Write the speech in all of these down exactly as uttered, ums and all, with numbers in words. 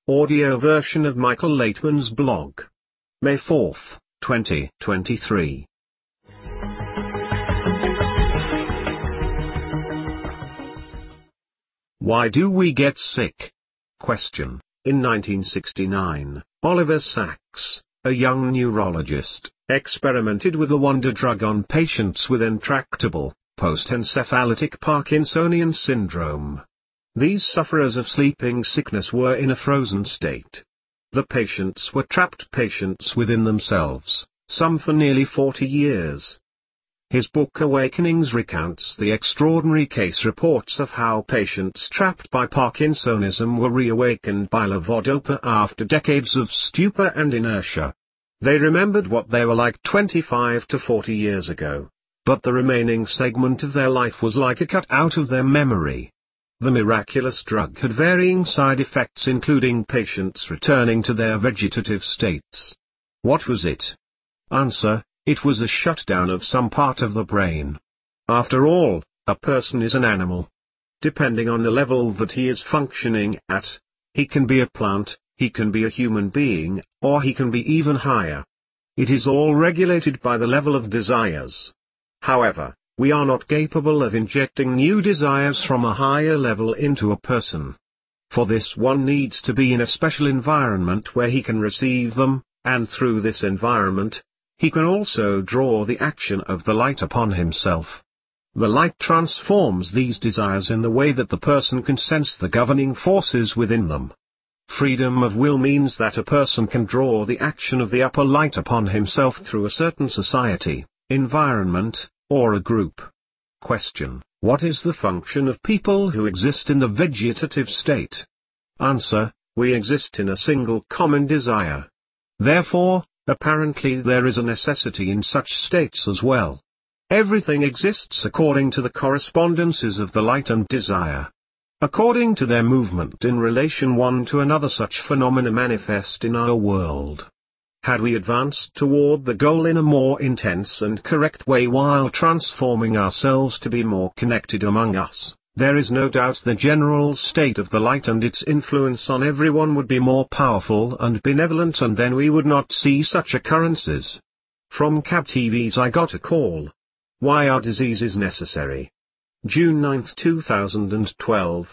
audio version of Michael Laitman's blog. May fourth, twenty twenty-three. Why do we get sick? Question. In nineteen sixty-nine, Oliver Sacks, a young neurologist, experimented with a wonder drug on patients with intractable, post-encephalitic Parkinsonian syndrome. These sufferers of sleeping sickness were in a frozen state. The patients were trapped patients within themselves, some for nearly forty years. His book Awakenings recounts the extraordinary case reports of how patients trapped by Parkinsonism were reawakened by levodopa after decades of stupor and inertia. They remembered what they were like twenty-five to forty years ago, but the remaining segment of their life was like a cut out of their memory. The miraculous drug had varying side effects, including patients returning to their vegetative states. What was it? Answer: it was a shutdown of some part of the brain. After all, a person is an animal. Depending on the level that he is functioning at, he can be a plant, he can be a human being, or he can be even higher. It is all regulated by the level of desires. However, we are not capable of injecting new desires from a higher level into a person. For this, one needs to be in a special environment where he can receive them, and through this environment, he can also draw the action of the light upon himself. The light transforms these desires in the way that the person can sense the governing forces within them. Freedom of will means that a person can draw the action of the upper light upon himself through a certain society, environment, or a group. Question: what is the function of people who exist in the vegetative state? Answer: we exist in a single common desire. Therefore, apparently there is a necessity in such states as well. Everything exists according to the correspondences of the light and desire. According to their movement in relation one to another, such phenomena manifest in our world. Had we advanced toward the goal in a more intense and correct way while transforming ourselves to be more connected among us, there is no doubt the general state of the light and its influence on everyone would be more powerful and benevolent, and then we would not see such occurrences. From C A B T V's I Got a Call. Why are diseases necessary? June ninth two thousand twelve.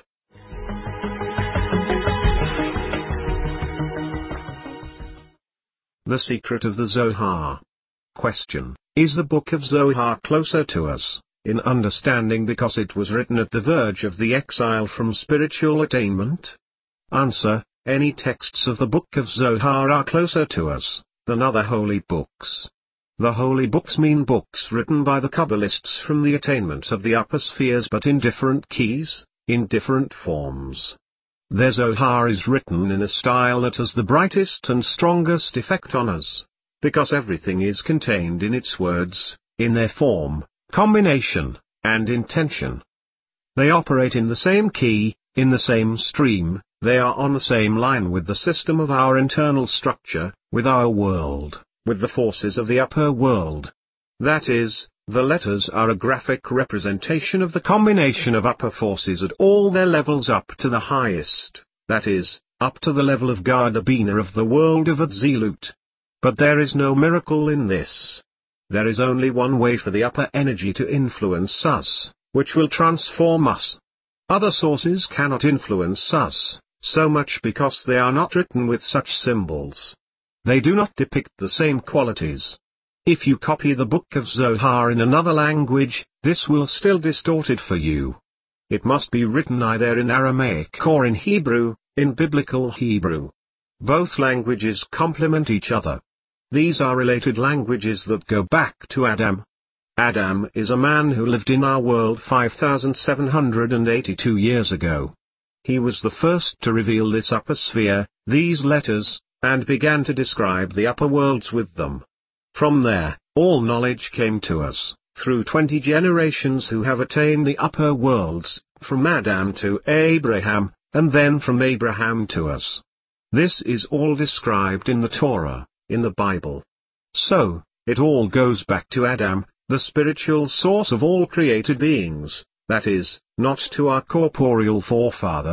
The Secret of the Zohar. Question: is the Book of Zohar closer to us in understanding because it was written at the verge of the exile from spiritual attainment? Answer: any texts of the Book of Zohar are closer to us than other holy books. The holy books mean books written by the Kabbalists from the attainment of the upper spheres, but in different keys, in different forms. Their Zohar is written in a style that has the brightest and strongest effect on us, because everything is contained in its words, in their form, combination, and intention. They operate in the same key, in the same stream, they are on the same line with the system of our internal structure, with our world, with the forces of the upper world. That is, the letters are a graphic representation of the combination of upper forces at all their levels up to the highest, that is, up to the level of Gardabina of the world of Atzilut. But there is no miracle in this. There is only one way for the upper energy to influence us, which will transform us. Other sources cannot influence us, so much because they are not written with such symbols. They do not depict the same qualities. If you copy the Book of Zohar in another language, this will still distort it for you. It must be written either in Aramaic or in Hebrew, in biblical Hebrew. Both languages complement each other. These are related languages that go back to Adam. Adam is a man who lived in our world five thousand seven hundred eighty-two years ago. He was the first to reveal this upper sphere, these letters, and began to describe the upper worlds with them. From there, all knowledge came to us, through twenty generations who have attained the upper worlds, from Adam to Abraham, and then from Abraham to us. This is all described in the Torah, in the Bible. So, it all goes back to Adam, the spiritual source of all created beings, that is, not to our corporeal forefather,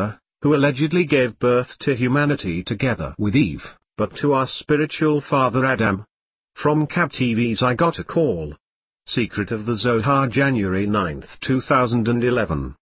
who allegedly gave birth to humanity together with Eve, but to our spiritual father Adam? From Cab T V's I Got a Call. Secret of the Zohar, January ninth two thousand eleven.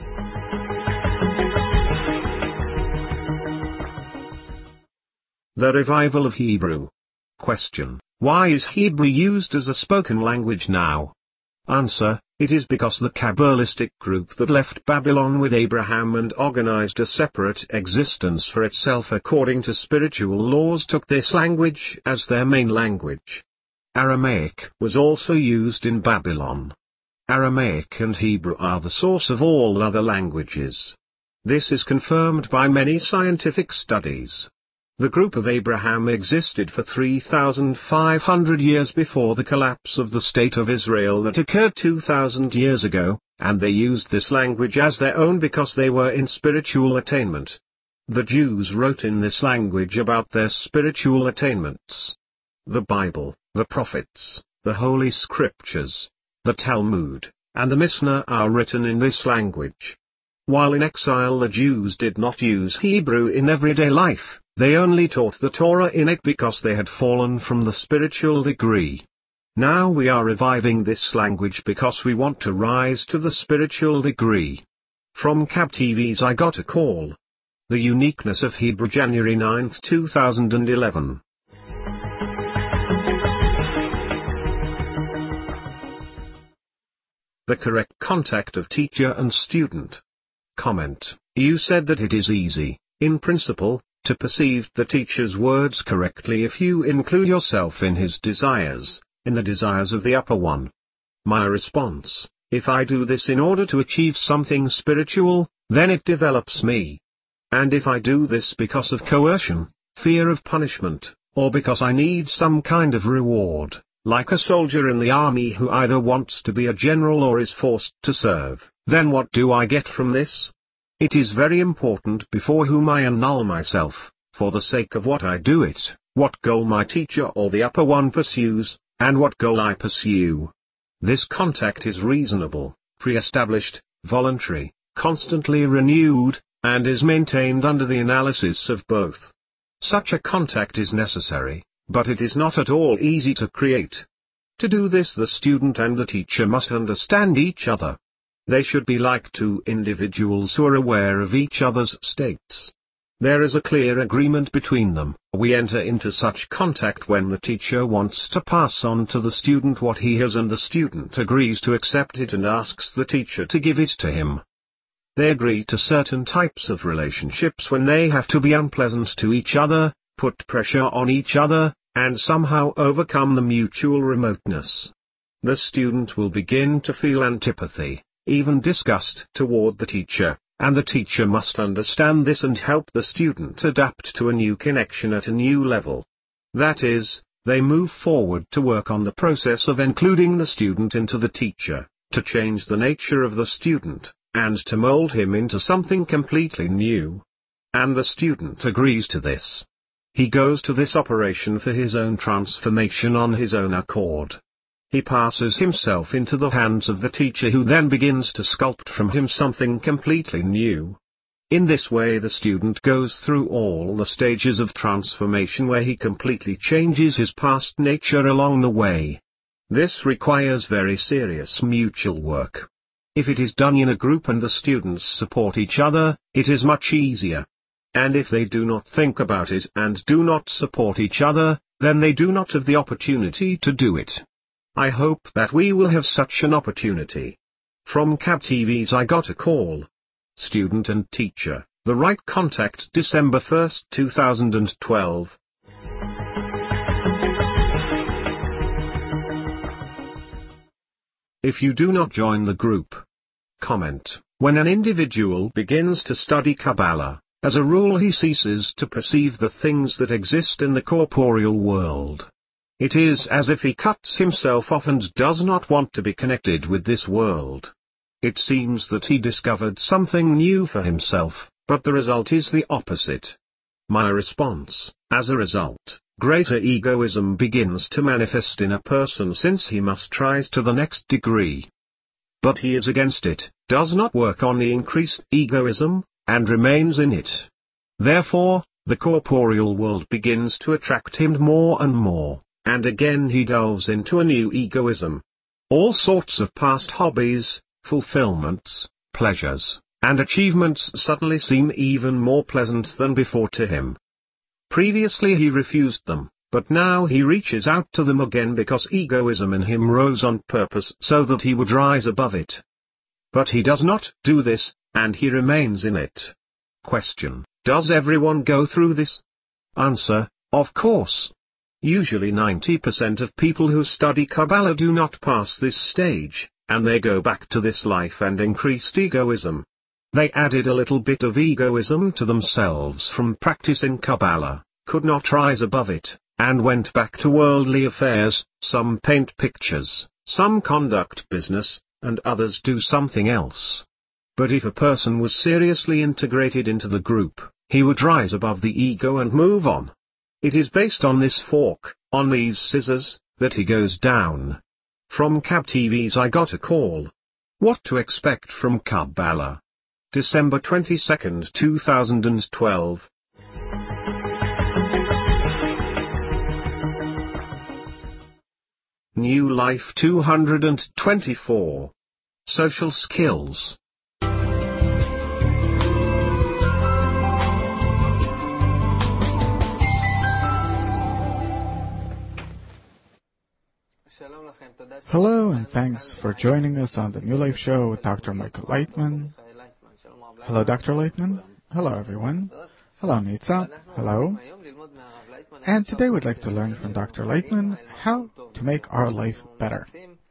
The revival of Hebrew. Question: why is Hebrew used as a spoken language now? Answer: it is because the Kabbalistic group that left Babylon with Abraham and organized a separate existence for itself according to spiritual laws took this language as their main language. Aramaic was also used in Babylon. Aramaic and Hebrew are the source of all other languages. This is confirmed by many scientific studies. The group of Abraham existed for three thousand five hundred years before the collapse of the State of Israel that occurred two thousand years ago, and they used this language as their own because they were in spiritual attainment. The Jews wrote in this language about their spiritual attainments. The Bible, the prophets, the Holy Scriptures, the Talmud, and the Mishnah are written in this language. While in exile the Jews did not use Hebrew in everyday life. They only taught the Torah in it because they had fallen from the spiritual degree. Now we are reviving this language because we want to rise to the spiritual degree. From Cab T V's I Got a Call. The uniqueness of Hebrew, January ninth two thousand eleven. The correct contact of teacher and student. Comment: you said that it is easy, in principle, to perceive the teacher's words correctly if you include yourself in his desires, in the desires of the upper one. My response: if I do this in order to achieve something spiritual, then it develops me. And if I do this because of coercion, fear of punishment, or because I need some kind of reward, like a soldier in the army who either wants to be a general or is forced to serve, then what do I get from this? It is very important before whom I annul myself, for the sake of what I do it, what goal my teacher or the upper one pursues, and what goal I pursue. This contact is reasonable, pre-established, voluntary, constantly renewed, and is maintained under the analysis of both. Such a contact is necessary, but it is not at all easy to create. To do this, the student and the teacher must understand each other. They should be like two individuals who are aware of each other's states. There is a clear agreement between them. We enter into such contact when the teacher wants to pass on to the student what he has and the student agrees to accept it and asks the teacher to give it to him. They agree to certain types of relationships when they have to be unpleasant to each other, put pressure on each other, and somehow overcome the mutual remoteness. The student will begin to feel antipathy, even disgust toward the teacher, and the teacher must understand this and help the student adapt to a new connection at a new level. That is, they move forward to work on the process of including the student into the teacher, to change the nature of the student, and to mold him into something completely new. And the student agrees to this. He goes to this operation for his own transformation on his own accord. He passes himself into the hands of the teacher who then begins to sculpt from him something completely new. In this way the student goes through all the stages of transformation where he completely changes his past nature along the way. This requires very serious mutual work. If it is done in a group and the students support each other, it is much easier. And if they do not think about it and do not support each other, then they do not have the opportunity to do it. I hope that we will have such an opportunity. From Cab T V's I Got a Call. Student and teacher, the right contact, December first two thousand twelve. If you do not join the group. Comment: when an individual begins to study Kabbalah, as a rule he ceases to perceive the things that exist in the corporeal world. It is as if he cuts himself off and does not want to be connected with this world. It seems that he discovered something new for himself, but the result is the opposite. My response: as a result, greater egoism begins to manifest in a person since he must rise to the next degree. But he is against it, does not work on the increased egoism, and remains in it. Therefore, the corporeal world begins to attract him more and more, and again he delves into a new egoism. All sorts of past hobbies, fulfillments, pleasures, and achievements suddenly seem even more pleasant than before to him. Previously he refused them, but now he reaches out to them again because egoism in him rose on purpose so that he would rise above it. But he does not do this, and he remains in it. Question: does everyone go through this? Answer: of course. Usually ninety percent of people who study Kabbalah do not pass this stage, and they go back to this life and increased egoism. They added a little bit of egoism to themselves from practicing Kabbalah, could not rise above it, and went back to worldly affairs. Some paint pictures, some conduct business, and others do something else. But if a person was seriously integrated into the group, he would rise above the ego and move on. It is based on this fork, on these scissors, that he goes down. From Cab T V's I Got a Call. What to expect from Kabbalah. December twenty-second, two thousand twelve. New Life two hundred twenty-four. Social skills. Hello, and thanks for joining us on the New Life Show with Doctor Michael Leitman. Hello, Doctor Leitman. Hello, everyone. Hello, Nitza. Hello. And today we'd like to learn from Doctor Leitman how to make our life better.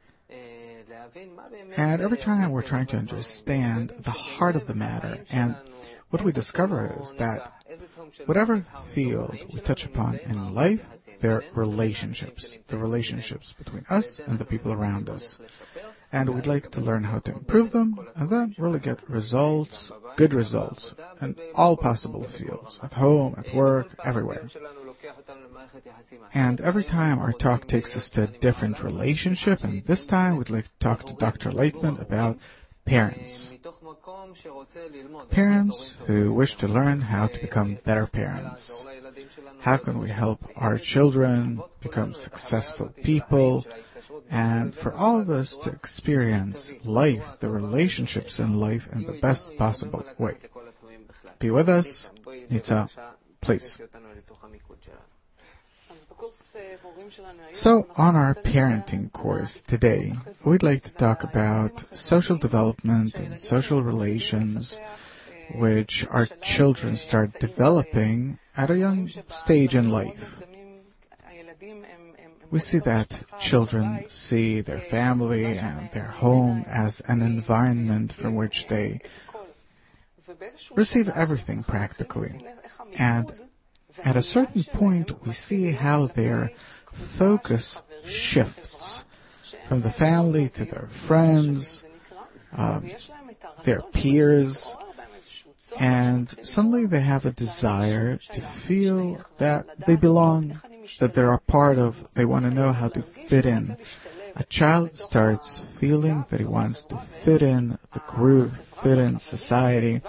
And every time we're trying to understand the heart of the matter, and what we discover is that whatever field we touch upon in life, they're relationships, the relationships between us and the people around us. And we'd like to learn how to improve them, and then really get results, good results, in all possible fields, at home, at work, everywhere. And every time our talk takes us to a different relationship, and this time we'd like to talk to Doctor Leitman about parents. Parents who wish to learn how to become better parents. How can we help our children become successful people? And for all of us to experience life, the relationships in life, in the best possible way. Be with us. Nitza, please. So, on our parenting course today, we'd like to talk about social development and social relations, which our children start developing at a young stage in life. We see that children see their family and their home as an environment from which they receive everything practically. And at a certain point, we see how their focus shifts from the family to their friends, um, their peers, and suddenly they have a desire to feel that they belong, that they're a part of, they want to know how to fit in. A child starts feeling that he wants to fit in the group, fit in society,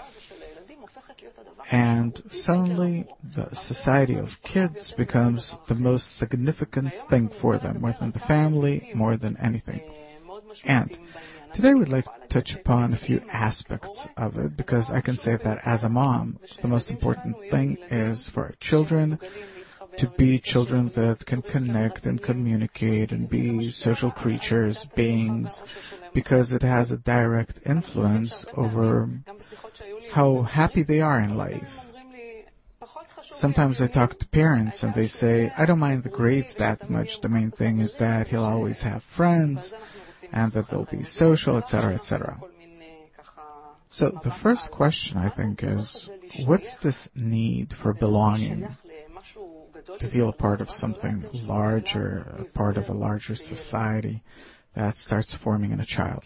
and suddenly the society of kids becomes the most significant thing for them, more than the family, more than anything. And today we'd like to touch upon a few aspects of it, because I can say that as a mom, the most important thing is for our children to be children that can connect and communicate and be social creatures, beings, because it has a direct influence over how happy they are in life. Sometimes I talk to parents and they say, I don't mind the grades that much, the main thing is that he'll always have friends and that they'll be social, et cetera, et cetera. So the first question, I think, is, what's this need for belonging? To feel a part of something larger, a part of a larger society that starts forming in a child.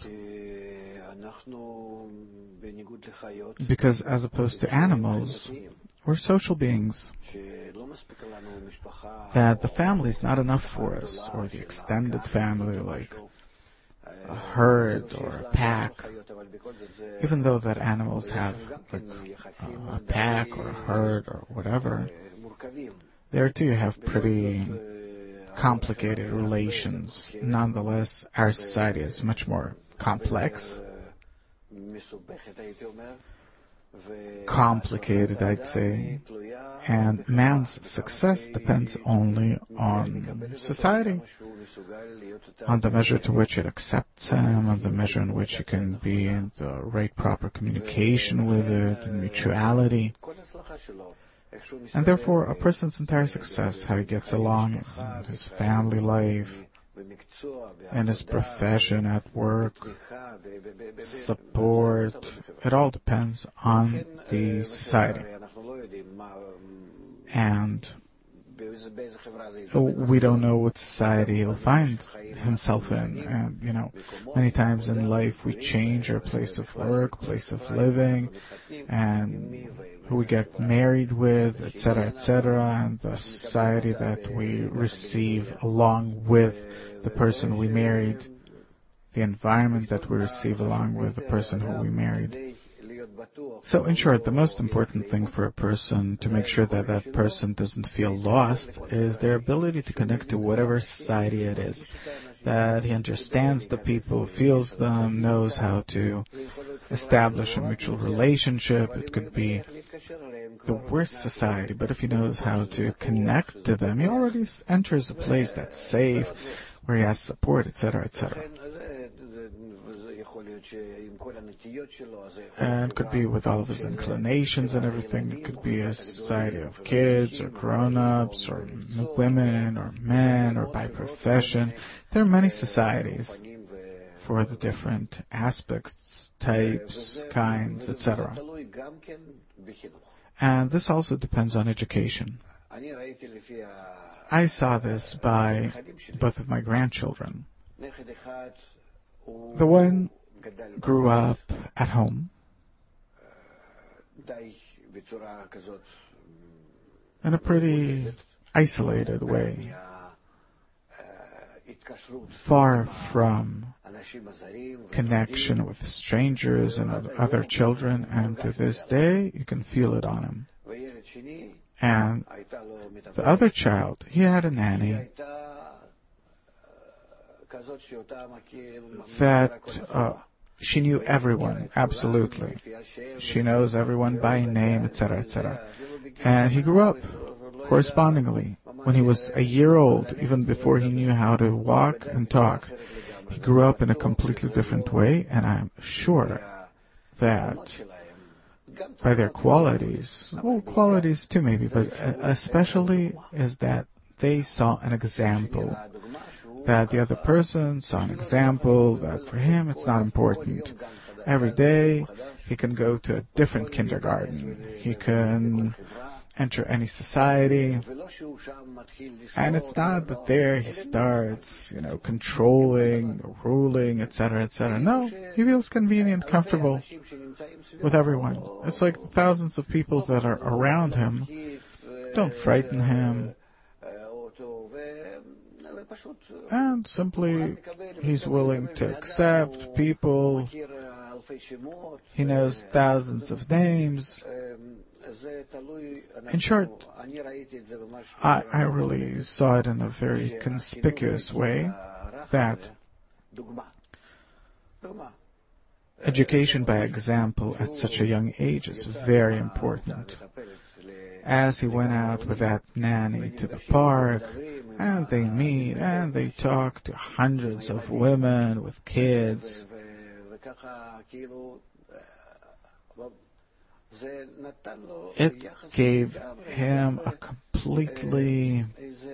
Because as opposed to animals, we're social beings. That the family is not enough for us, or the extended family, like a herd or a pack, even though that animals have like a pack or a herd or whatever, there too you have pretty complicated relations. Nonetheless, our society is much more complex, complicated, I'd say, and man's success depends only on society, on the measure to which it accepts him, on the measure in which he can be in the right proper communication with it, and mutuality. And therefore, a person's entire success, how he gets along in his family life, in his profession, at work, support, it all depends on the society. And we don't know what society he'll find himself in. And, you know, many times in life we change our place of work, place of living, and who we get married with, et cetera, et cetera, and the society that we receive along with the person we married, the environment that we receive along with the person who we married. So, in short, the most important thing for a person to make sure that that person doesn't feel lost is their ability to connect to whatever society it is. That he understands the people, feels them, knows how to establish a mutual relationship. It could be the worst society, but if he knows how to connect to them, he already enters a place that's safe, where he has support, et cetera, et cetera. And it could be with all of his inclinations and everything. It could be a society of kids or grown-ups or women or men or by profession. There are many societies for the different aspects, types, kinds, et cetera. And this also depends on education. I saw this by both of my grandchildren. The one grew up at home in a pretty isolated way, far from connection with strangers and other children, and to this day you can feel it on him. And the other child, he had a nanny that uh, she knew everyone, absolutely. She knows everyone by name, et cetera, et cetera. And he grew up correspondingly. When he was a year old, even before he knew how to walk and talk, he grew up in a completely different way, and I'm sure that by their qualities, well, qualities too maybe, but especially is that they saw an example, that the other person saw an example, that for him it's not important. Every day he can go to a different kindergarten, he can enter any society, and it's not that there he starts, you know, controlling, ruling, et cetera, et cetera. No, he feels convenient, comfortable with everyone. It's like the thousands of people that are around him don't frighten him, and simply he's willing to accept people. He knows thousands of names. In short, I, I really saw it in a very conspicuous way that education by example at such a young age is very important. As he went out with that nanny to the park, and they meet, and they talk to hundreds of women with kids, it gave him a completely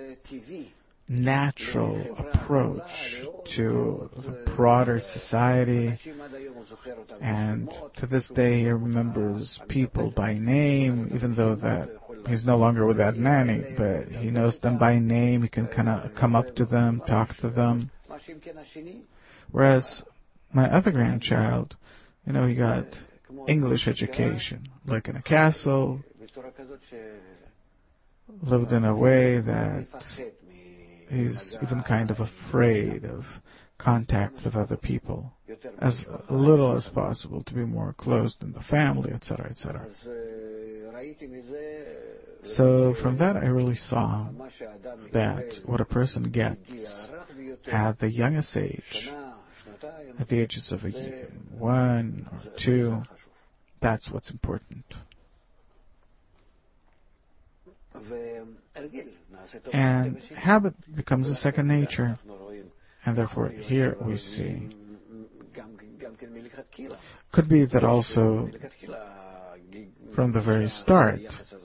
natural approach to the broader society, and to this day he remembers people by name, even though that he's no longer with that nanny, but he knows them by name, he can kind of come up to them, talk to them. Whereas my other grandchild, you know, he got English education, like in a castle, lived in a way that he's even kind of afraid of contact with other people, as little as possible, to be more closed in the family, et cetera, et cetera. So from that I really saw that what a person gets at the youngest age, at the ages of a year, one or two, that's what's important. And habit becomes a second nature. And therefore here we see, could be that also from the very start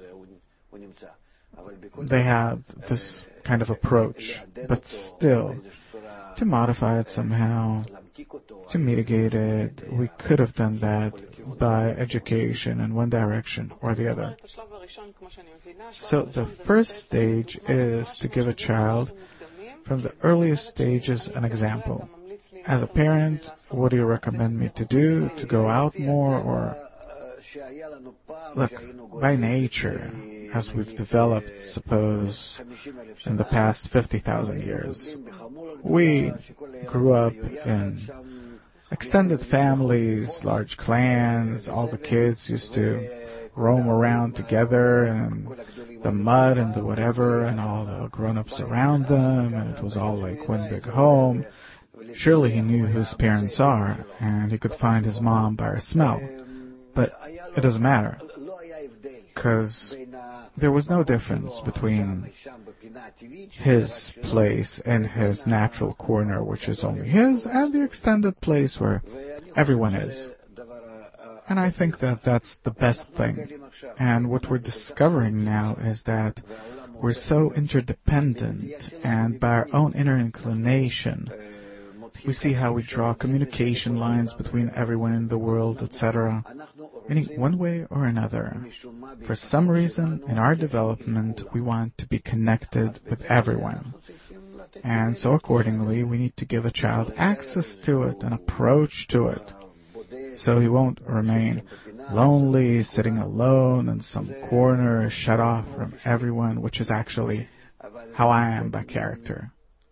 they have this kind of approach, but still to modify it somehow, to mitigate it, we could have done that by education in one direction or the other. So the first stage is to give a child from the earliest stages an example. As a parent, what do you recommend me to do? To go out more? Or look, by nature, as we've developed, suppose, in the past fifty thousand years, we grew up in extended families, large clans, all the kids used to roam around together and the mud and the whatever, and all the grown-ups around them, and it was all like one big home. Surely he knew who his parents are, and he could find his mom by her smell. But it doesn't matter, because there was no difference between his place in his natural corner, which is only his, and the extended place where everyone is. And I think that that's the best thing. And what we're discovering now is that we're so interdependent, and by our own inner inclination, we see how we draw communication lines between everyone in the world, et cetera. Meaning, one way or another, for some reason in our development, we want to be connected with everyone. And so accordingly, we need to give a child access to it, an approach to it, so he won't remain lonely, sitting alone in some corner, shut off from everyone, which is actually how I am by character.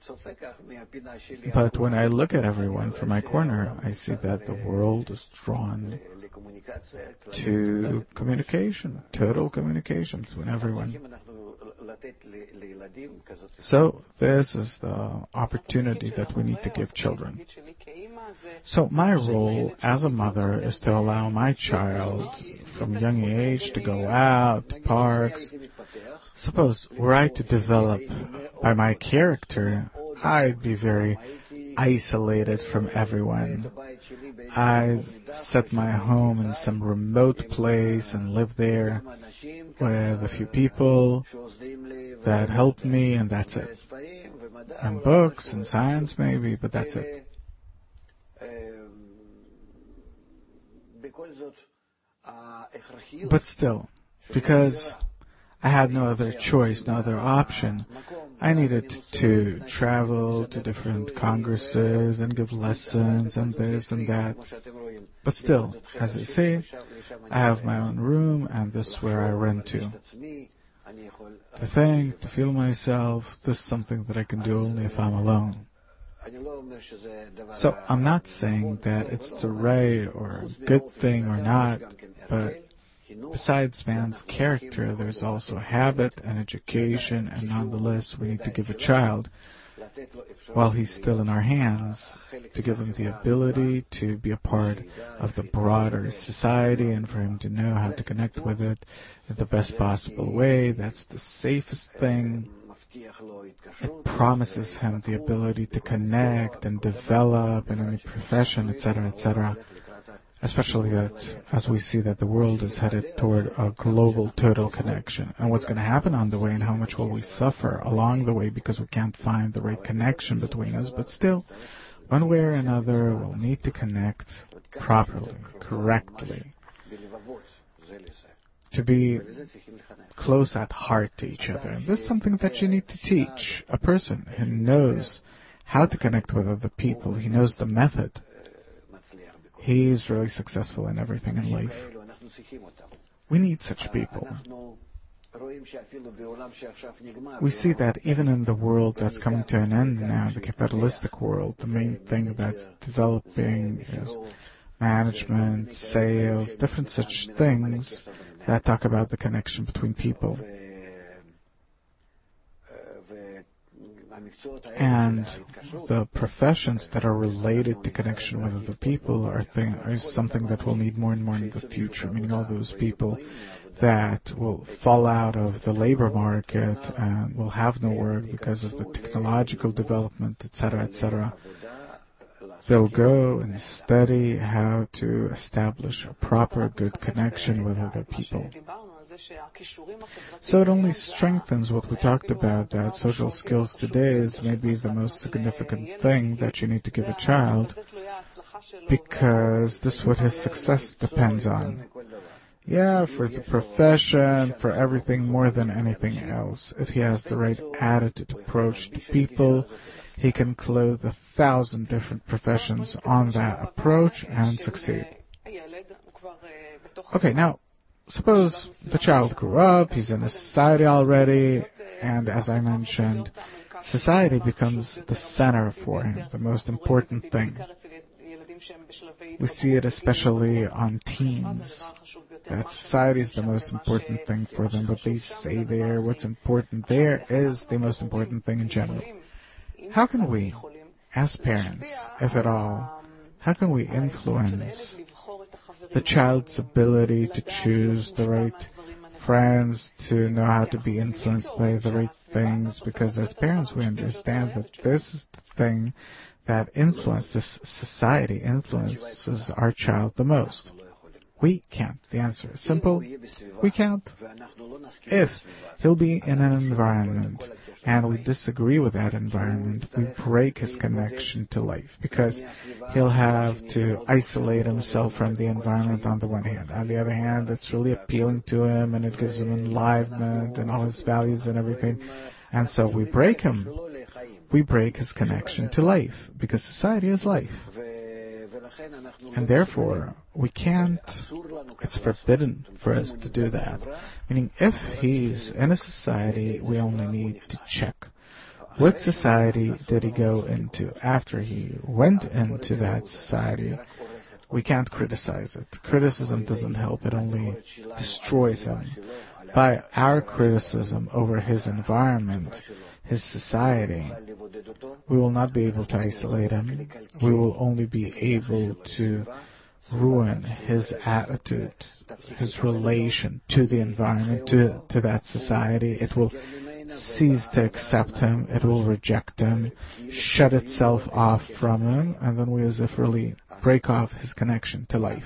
But when I look at everyone from my corner, I see that the world is drawn to communication, total communication between everyone. So this is the opportunity that we need to give children. So my role as a mother is to allow my child from a young age to go out to parks. Suppose were I to develop by my character, I'd be very isolated from everyone. I'd set my home in some remote place and live there with a few people that help me, and that's it. And books and science maybe, but that's it. But still, because I had no other choice, no other option, I needed to travel to different congresses and give lessons and this and that. But still, as I say, I have my own room, and this is where I run to. To think, to feel myself, this is something that I can do only if I'm alone. So I'm not saying that it's the right or a good thing or not, but besides man's character, there's also habit and education, and nonetheless we need to give a child, while he's still in our hands, to give him the ability to be a part of the broader society and for him to know how to connect with it in the best possible way. That's the safest thing. It promises him the ability to connect and develop in any profession, et cetera, et cetera. Especially that, as we see that the world is headed toward a global total connection. And what's going to happen on the way, and how much will we suffer along the way because we can't find the right connection between us. But still, one way or another, we'll need to connect properly, correctly, to be close at heart to each other. And this is something that you need to teach a person who knows how to connect with other people. He knows the method. He's really successful in everything in life. We need such people. We see that even in the world that's coming to an end now, the capitalistic world, the main thing that's developing is management, sales, different such things that talk about the connection between people. And the professions that are related to connection with other people are, thing, are something that we'll need more and more in the future, meaning all those people that will fall out of the labor market and will have no work because of the technological development, et cetera, et cetera. They'll go and study how to establish a proper, good connection with other people. So it only strengthens what we talked about, that social skills today is maybe the most significant thing that you need to give a child, because this is what his success depends on. Yeah, for the profession, for everything more than anything else. If he has the right attitude, approach to people, he can clothe a thousand different professions on that approach and succeed. Okay, now, suppose the child grew up, he's in a society already, and as I mentioned, society becomes the center for him, the most important thing. We see it especially on teens, that society is the most important thing for them. What they say there, what's important there, is the most important thing in general. How can we, as parents, if at all, how can we influence the child's ability to choose the right friends, to know how to be influenced by the right things? Because as parents we understand that this is the thing that influences this society, influences our child the most. We can't. The answer is simple. We can't. If he'll be in an environment and we disagree with that environment, we break his connection to life, because he'll have to isolate himself from the environment on the one hand. On the other hand, it's really appealing to him and it gives him enlivenment and all his values and everything. And so we break him. We break his connection to life, because society is life. And therefore, we can't, it's forbidden for us to do that. Meaning, if he's in a society, we only need to check. What society did he go into? After he went into that society, we can't criticize it. Criticism doesn't help, it only destroys him. By our criticism over his environment, his society, we will not be able to isolate him. We will only be able to ruin his attitude, his relation to the environment, to, to that society. It will cease to accept him. It will reject him, shut itself off from him, and then we as if really break off his connection to life.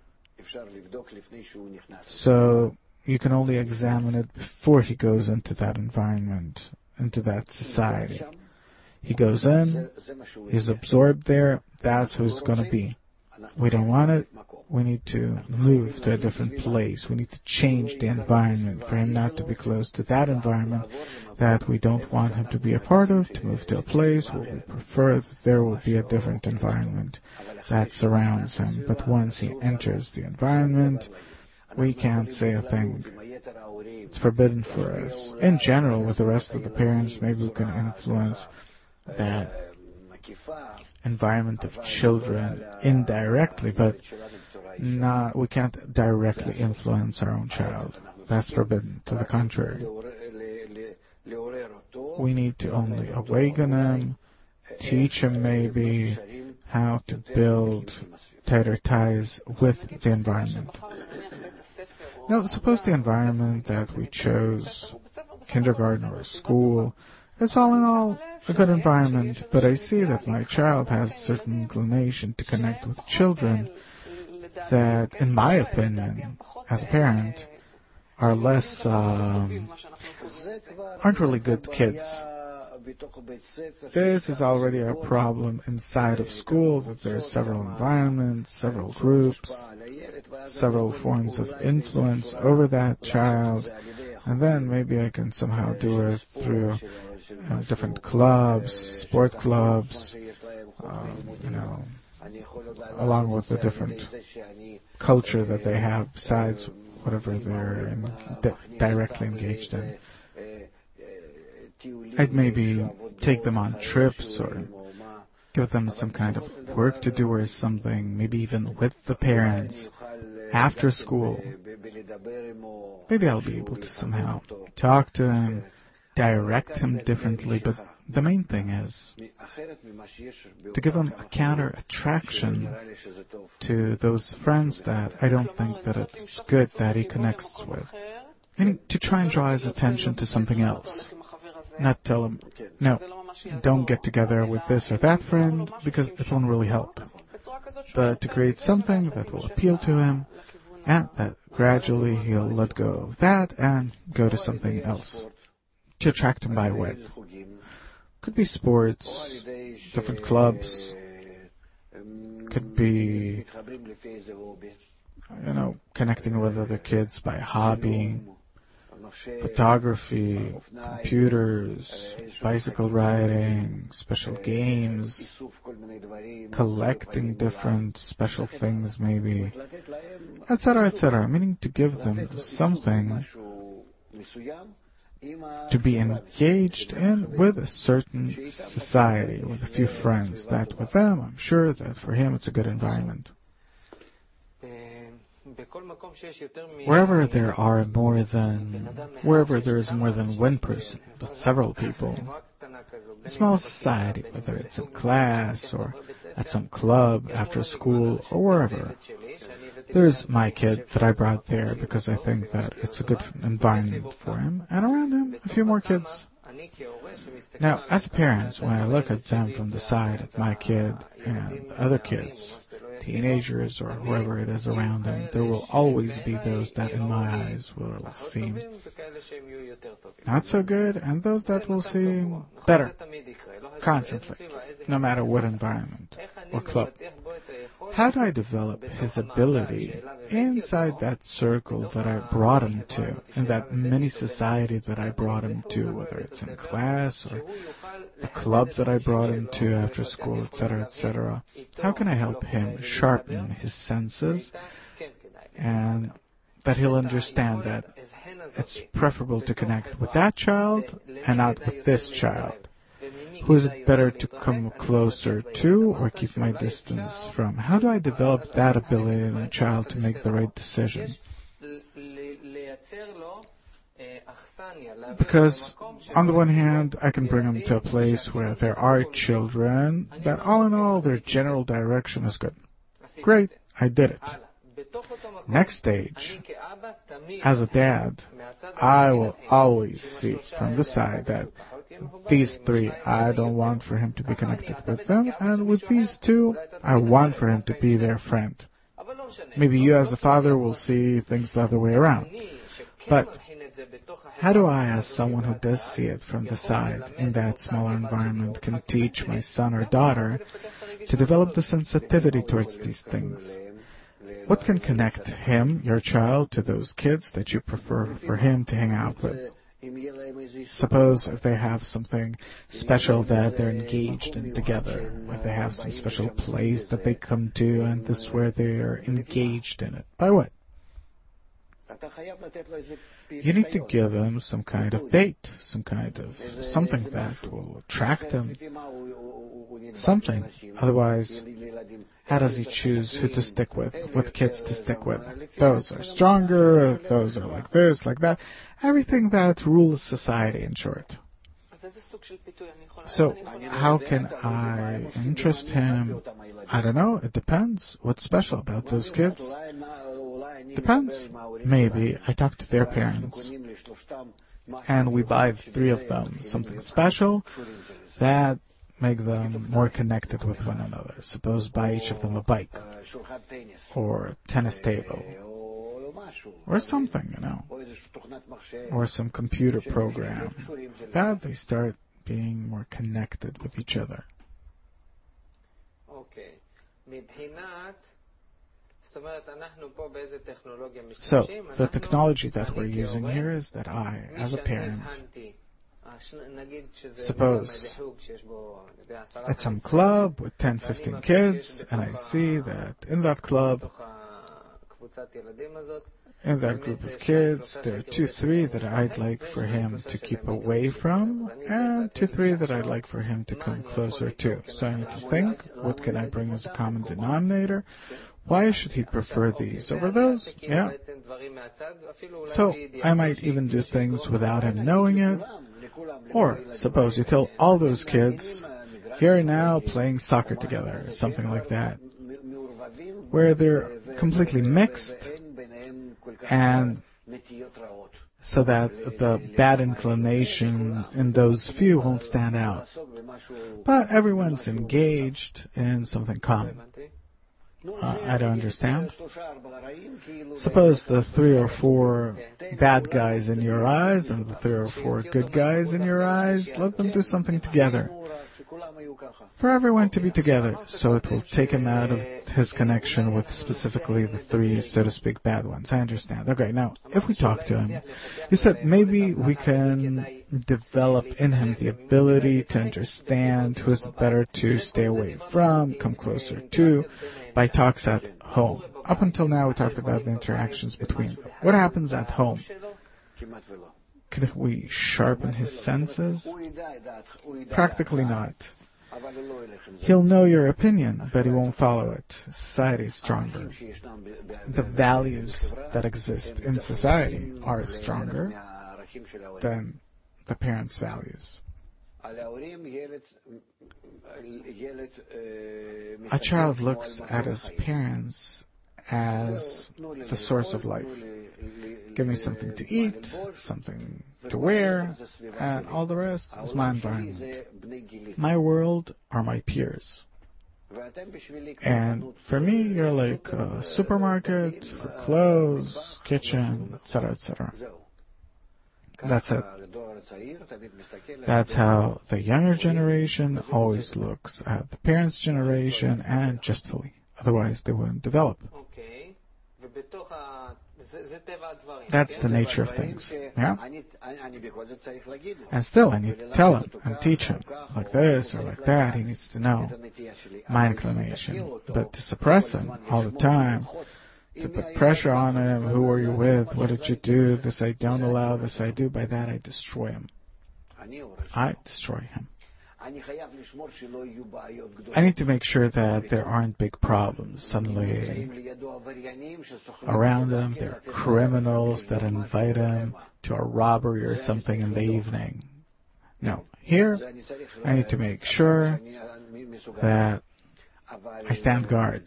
So you can only examine it before he goes into that environment, into that society. He goes in, he's absorbed there, that's who he's going to be. We don't want it, we need to move to a different place. We need to change the environment for him not to be close to that environment that we don't want him to be a part of, to move to a place where we prefer that there will be a different environment that surrounds him. But once he enters the environment, we can't say a thing. It's forbidden for us. In general, with the rest of the parents, maybe we can influence that environment of children indirectly, but not, we can't directly influence our own child. That's forbidden. To the contrary. We need to only awaken him, teach him maybe how to build tighter ties with the environment. Now, suppose the environment that we chose, kindergarten or school, is all in all a good environment, but I see that my child has a certain inclination to connect with children that, in my opinion, as a parent, are less, um, aren't really good kids. This is already a problem inside of school, that there are several environments, several groups, several forms of influence over that child, and then maybe I can somehow do it through uh, different clubs, sport clubs, um, you know, along with the different culture that they have besides whatever they're in, di- directly engaged in. I'd maybe take them on trips or give them some kind of work to do or something, maybe even with the parents after school. Maybe I'll be able to somehow talk to him, direct him differently, but the main thing is to give him a counter-attraction to those friends that I don't think that it's good that he connects with. Meaning to try and draw his attention to something else. Not tell him, no, don't get together with this or that friend, because it won't really help. But to create something that will appeal to him, and that gradually he'll let go of that and go to something else. To attract him by what? Could be sports, different clubs, could be, you know, connecting with other kids by hobby, photography, computers, bicycle riding, special games, collecting different special things maybe, et cetera, et cetera. Meaning to give them something to be engaged in with a certain society, with a few friends. That with them, I'm sure that for him it's a good environment. Wherever there are more than, wherever there is more than one person, but several people, a small society, whether it's in class or at some club, after school, or wherever. There's my kid that I brought there because I think that it's a good environment for him, and around him, a few more kids. Now, as parents, when I look at them from the side of my kid and the other kids, teenagers or whoever it is around them, there will always be those that in my eyes will seem not so good, and those that will seem better, constantly, no matter what environment or club. How do I develop his ability inside that circle that I brought him to, in that mini society that I brought him to, whether it's in class or the clubs that I brought him to after school, et cetera, et cetera? How can I help him sharpen his senses and that he'll understand that it's preferable to connect with that child and not with this child? Who is it better to come closer to or keep my distance from? How do I develop that ability in a child to make the right decision? Because, on the one hand, I can bring them to a place where there are children that, all in all, their general direction is good. Great, I did it. Next stage, as a dad, I will always see from the side that these three, I don't want for him to be connected with them, and with these two, I want for him to be their friend. Maybe you as a father will see things the other way around. But how do I, as someone who does see it from the side, in that smaller environment, can teach my son or daughter to develop the sensitivity towards these things? What can connect him, your child, to those kids that you prefer for him to hang out with? Suppose if they have something special that they're engaged in together, if they have some special place that they come to and this is where they're engaged in it. By what? You need to give him some kind of bait, some kind of something that will attract him. Something. Otherwise, how does he choose who to stick with, what kids to stick with? Those are stronger, those are like this, like that. Everything that rules society, in short. So, how can I interest him? I don't know, it depends. What's special about those kids? Depends. Maybe I talk to their parents, and we buy three of them something special that make them more connected with one another. Suppose buy each of them a bike, or a tennis table, or something, you know, or some computer program. That they start being more connected with each other. Okay. So, the technology that we're using here is that I, as a parent, suppose at some club with ten, fifteen kids, and I see that in that club In that group of kids, there are two, three that I'd like for him to keep away from, and two, three that I'd like for him to come closer to. So I need to think, what can I bring as a common denominator? Why should he prefer these over those? Yeah. So I might even do things without him knowing it. Or suppose you tell all those kids, you're now playing soccer together, or something like that, where they're completely mixed, and so that the bad inclination in those few won't stand out. But everyone's engaged in something common. Uh, I don't understand. Suppose the three or four bad guys in your eyes and the three or four good guys in your eyes, let them do something together. For everyone to be together, so it will take him out of his connection with specifically the three, so to speak, bad ones. I understand. Okay, now, if we talk to him, you said maybe we can develop in him the ability to understand who is better to stay away from, come closer to, by talks at home. Up until now, we talked about the interactions between them. What happens at home? Can we sharpen his senses? Practically not. He'll know your opinion, but he won't follow it. Society is stronger. The values that exist in society are stronger than the parents' values. A child looks at his parents as the source of life. Give me something to eat, something to wear, and all the rest is my environment. My world are my peers. And for me, you're like a supermarket for clothes, kitchen, et cetera, et cetera. That's it. That's how the younger generation always looks at the parents' generation, and justly. Otherwise, they wouldn't develop. That's the nature of things. Yeah? And still, I need to tell him and teach him, like this or like that. He needs to know my inclination. But to suppress him all the time, to put pressure on him, who are you with, what did you do, this I don't allow, this I do, by that I destroy him. I destroy him. I need to make sure that there aren't big problems. Suddenly, around him, there are criminals that invite him to a robbery or something in the evening. No. Here, I need to make sure that I stand guard.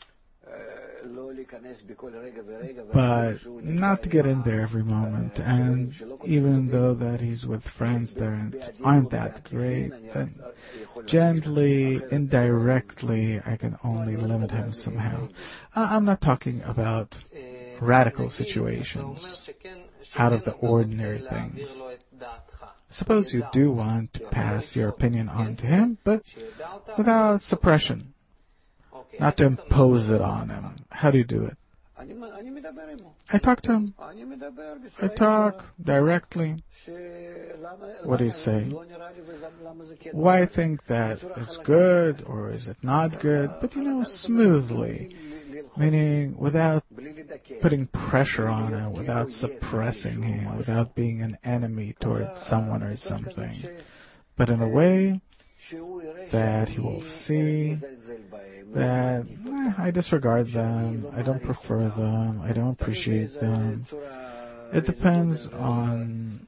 But not to get in there every moment. And even though that he's with friends that aren't that great, then gently, indirectly, I can only limit him somehow. I'm not talking about radical situations, out of the ordinary things. Suppose you do want to pass your opinion on to him, but without suppression. Not to impose it on him. How do you do it? I talk to him. I talk directly. What do you say? Why I think that it's good, or is it not good? But, you know, smoothly. Meaning without putting pressure on him, without suppressing him, without being an enemy towards someone or something. But in a way that he will see that eh, I disregard them, I don't prefer them, I don't appreciate them. It depends on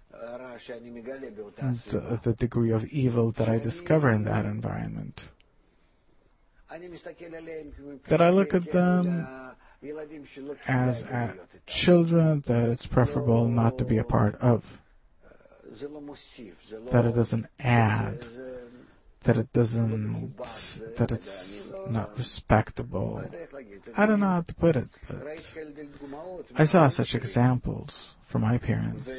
the, the degree of evil that I discover in that environment. That I look at them as at children that it's preferable not to be a part of. That it doesn't add. That it doesn't, that it's not respectable. I don't know how to put it, but I saw such examples from my parents,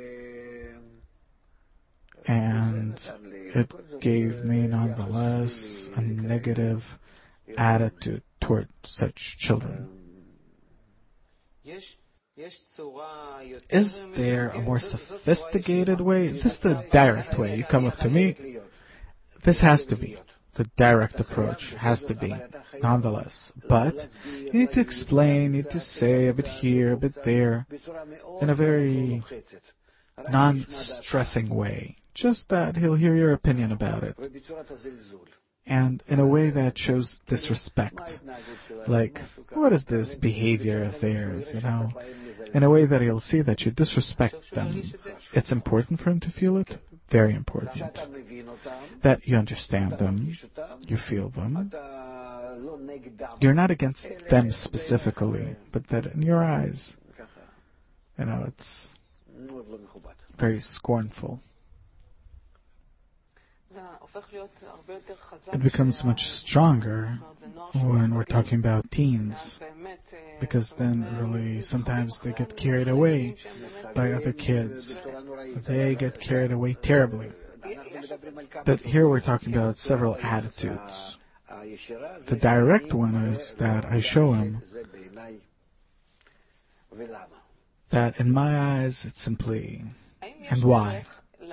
and it gave me nonetheless a negative attitude toward such children. Is there a more sophisticated way? This is the direct way. You come up to me. This has to be. the direct approach has to be, nonetheless. But you need to explain, you need to say a bit here, a bit there, in a very non-stressing way. Just that he'll hear your opinion about it. And in a way that shows disrespect. Like, what is this behavior of theirs, you know? In a way that he'll see that you disrespect them. It's important for him to feel it. Very important. That you understand them. You feel them. You're not against them specifically, but that in your eyes, you know, it's very scornful. It becomes much stronger when we're talking about teens, because then really sometimes they get carried away by other kids. They get carried away terribly. But here we're talking about several attitudes. The direct one is that I show him that in my eyes it's simply, and why?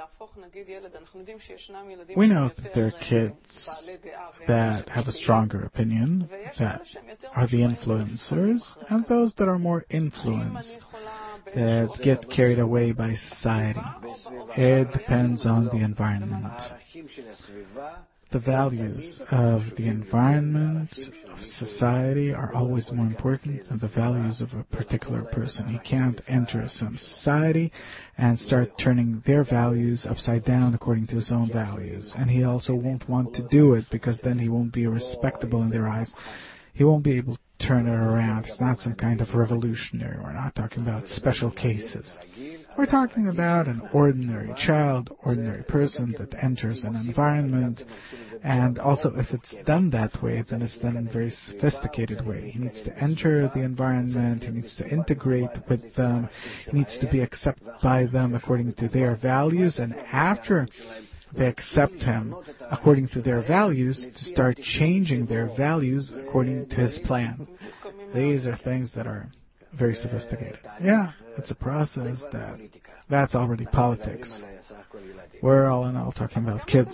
We know that there are kids that have a stronger opinion, that are the influencers, and those that are more influenced, that get carried away by society. It depends on the environment. The values of the environment, of society, are always more important than the values of a particular person. He can't enter some society and start turning their values upside down according to his own values. And he also won't want to do it, because then he won't be respectable in their eyes. He won't be able to turn it around. It's not some kind of revolutionary. We're not talking about special cases. We're talking about an ordinary child, ordinary person that enters an environment, and also if it's done that way, then it's done in a very sophisticated way. He needs to enter the environment, he needs to integrate with them, he needs to be accepted by them according to their values, and after they accept him according to their values, to start changing their values according to his plan. These are things that are very sophisticated. Yeah, it's a process that, that's already politics. We're all in all talking about kids.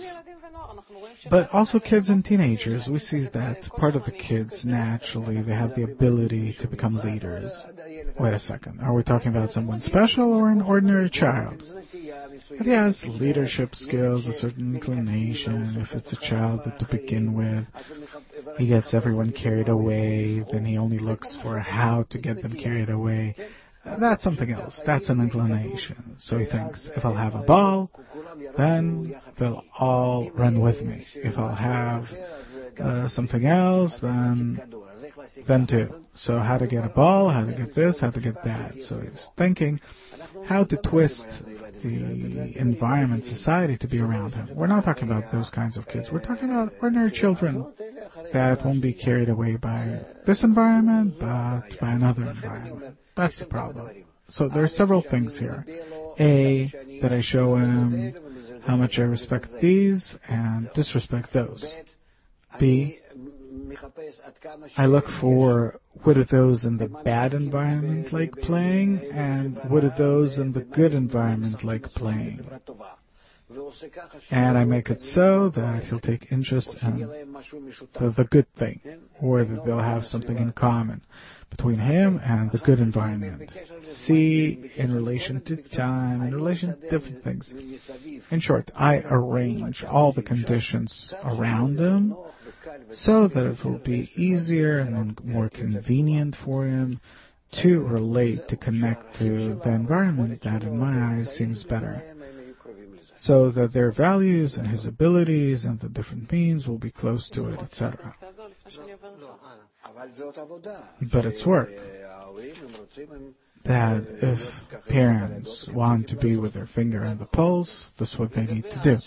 But also kids and teenagers, we see that part of the kids, naturally, they have the ability to become leaders. Wait a second, are we talking about someone special or an ordinary child? If he has leadership skills, a certain inclination, if it's a child that to begin with, he gets everyone carried away, then he only looks for how to get them carried away. That's something else. That's an inclination. So he thinks, if I'll have a ball, then they'll all run with me. If I'll have uh, something else, then then too. So how to get a ball, how to get this, how to get that. So he's thinking how to twist the environment, society to be around him. We're not talking about those kinds of kids. We're talking about ordinary children that won't be carried away by this environment, but by another environment. That's the problem. So there are several things here. A, that I show him how much I respect these and disrespect those. B, I look for what are those in the bad environment like playing, and what are those in the good environment like playing. And I make it so that he'll take interest in the, the good thing, or that they'll have something in common between him and the good environment. C, in relation to time, in relation to different things. In short, I arrange all the conditions around him so that it will be easier and more convenient for him to relate, to connect to the environment that in my eyes seems better. So that their values and his abilities and the different means will be close to it, et cetera. But it's work. That if parents want to be with their finger on the pulse, that's what they need to do.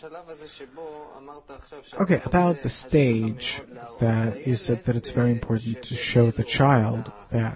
Okay, about the stage that you said that it's very important to show the child that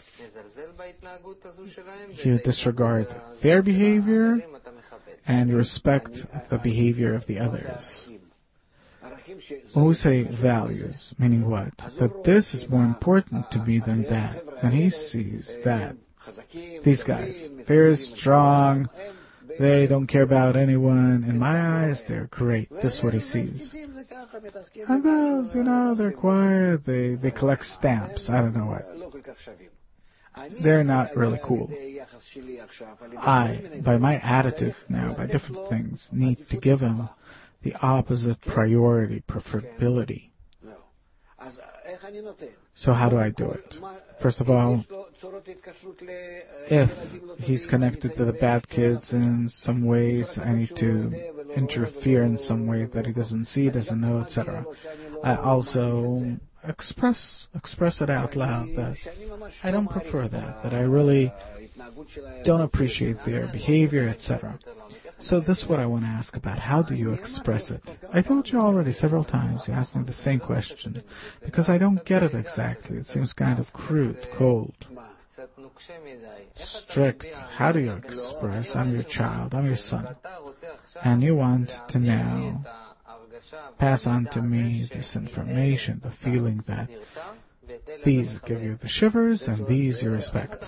you disregard their behavior and you respect the behavior of the others. When we say values, meaning what? That this is more important to me than that. And he sees that these guys, they're strong, They don't care about anyone. In my eyes, they're great. This is what he sees. And those, you know, they're quiet. They, they collect stamps. I don't know what. They're not really cool. I, by my attitude now, by different things, need to give him the opposite priority, preferability. So how do I do it? First of all, if he's connected to the bad kids in some ways, I need to interfere in some way that he doesn't see, doesn't know, et cetera. I also express express it out loud that I don't prefer that, that I really don't appreciate their behavior, et cetera. So this is what I want to ask about. How do you express it? I told you already several times. You asked me the same question because I don't get it exactly. It seems kind of crude, cold, strict. How do you express? I'm your child. I'm your son. And you want to now pass on to me this information, the feeling that these give you the shivers and these you respect.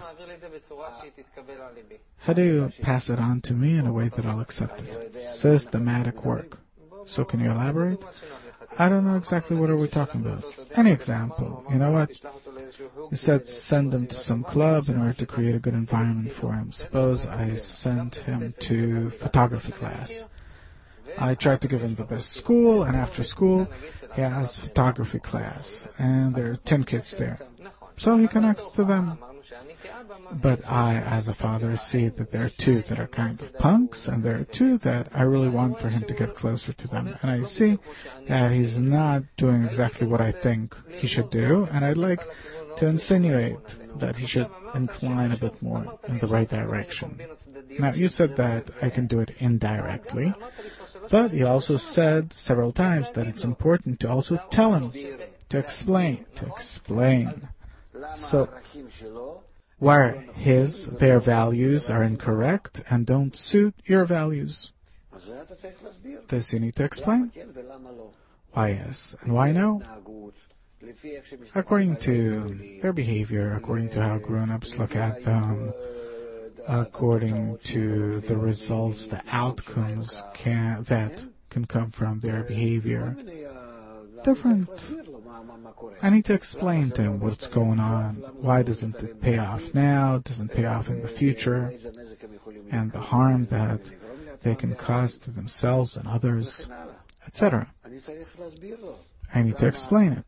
How do you pass it on to me in a way that I'll accept it? Systematic work. So can you elaborate? I don't know exactly what are we talking about. Any example? You know what? You said send him to some club in order to create a good environment for him. Suppose I sent him to photography class. I tried to give him the best school, and after school, he has photography class, and there are ten kids there. So he connects to them. But I, as a father, see that there are two that are kind of punks, and there are two that I really want for him to get closer to them. And I see that he's not doing exactly what I think he should do, and I'd like to insinuate that he should incline a bit more in the right direction. Now, you said that I can do it indirectly, but you also said several times that it's important to also tell him, to explain, to explain. So, where his, their values are incorrect and don't suit your values, this you need to explain. Why yes and why no? According to their behavior, according to how grown-ups look at them, according to the results, the outcomes can, that can come from their behavior. Different. I need to explain to him what's going on. Why doesn't it pay off now? Doesn't pay off in the future? And the harm that they can cause to themselves and others, et cetera. I need to explain it.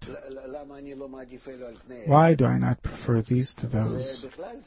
Why do I not prefer these to those?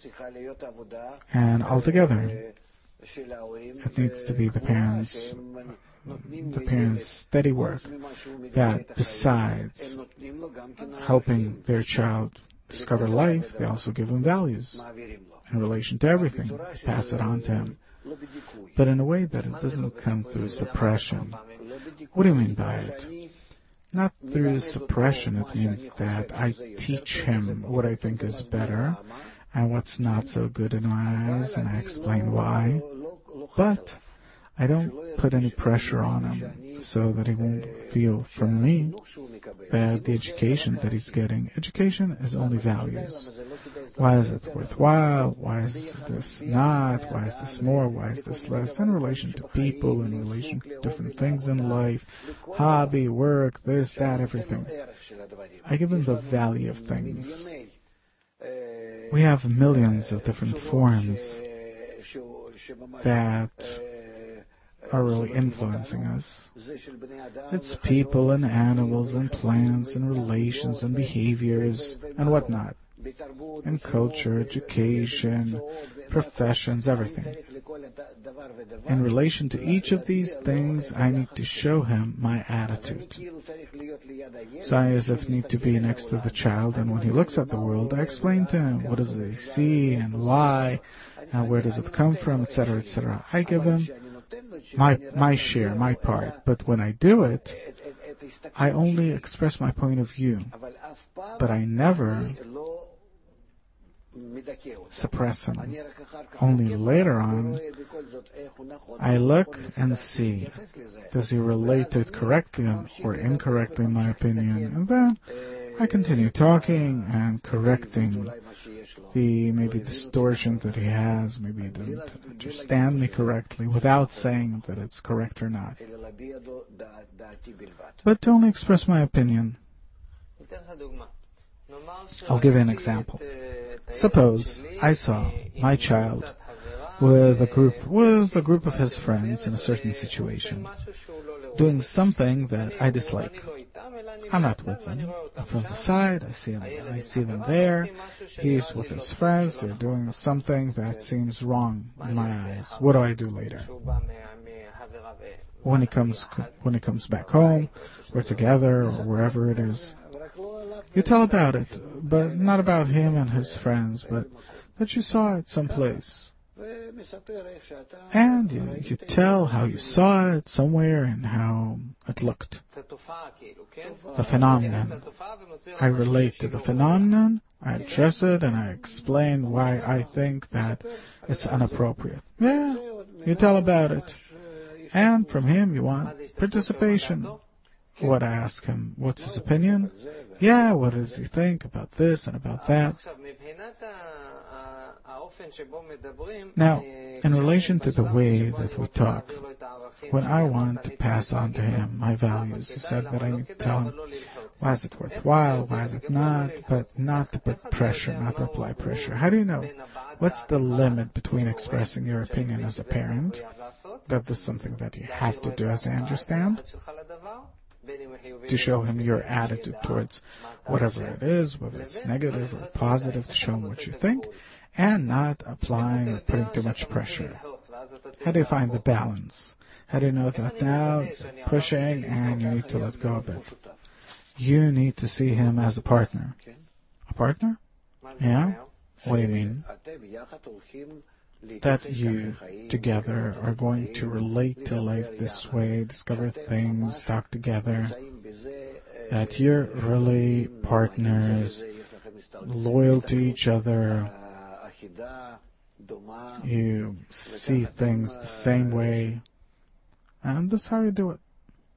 And altogether, it needs to be the parents' the parents' steady work that besides helping their child discover life, they also give him values in relation to everything, pass it on to him, but in a way that it doesn't come through suppression. What do you mean by it? Not through suppression. It means that I teach him what I think is better and what's not so good in my eyes, and I explain why, but I don't put any pressure on him so that he won't feel from me that the education that he's getting, education is only values. Why is it worthwhile? Why is this not? Why is this more? Why is this less? In relation to people, in relation to different things in life, hobby, work, this, that, everything. I give him the value of things. We have millions of different forms that are really influencing us. It's people and animals and plants and relations and behaviors and whatnot. And culture, education, professions, everything. In relation to each of these things, I need to show him my attitude. So I as if need to be next to the child, and when he looks at the world, I explain to him what does he see and why, and where does it come from, et cetera, et cetera. I give him my my share, my part, but when I do it, I only express my point of view, but I never suppress him. Only later on, I look and see, does he relate to it correctly or incorrectly, in my opinion, and then I continue talking and correcting the maybe distortion that he has. Maybe he didn't understand me correctly without saying that it's correct or not. But to only express my opinion. I'll give you an example. Suppose I saw my child with a group with a group of his friends in a certain situation, doing something that I dislike. I'm not with them. I'm from the side. I see him. I see them there. He's with his friends. They're doing something that seems wrong in my eyes. What do I do later? When he comes when he comes back home, we're together or wherever it is. You tell about it, but not about him and his friends, but that you saw it someplace. And you, you tell how you saw it somewhere and how it looked. The phenomenon. I relate to the phenomenon, I address it, and I explain why I think that it's inappropriate. Yeah, you tell about it. And from him you want participation. What I ask him, what's his opinion? Yeah, what does he think about this and about that? Now, in relation to the way that we talk, when I want to pass on to him my values, he said that I need to tell him, why is it worthwhile, why is it not, but not to put pressure, not to apply pressure. How do you know? What's the limit between expressing your opinion as a parent, that this is something that you have to do as I understand, to show him your attitude towards whatever it is, whether it's negative or positive, to show him what you think, and not applying or putting too much pressure. How do you find the balance? How do you know that now you're pushing and you need to let go a bit? You need to see him as a partner. A partner? Yeah? What do you mean? That you together are going to relate to life this way, discover things, talk together, that you're really partners, loyal to each other, you see things the same way, and that's how you do it.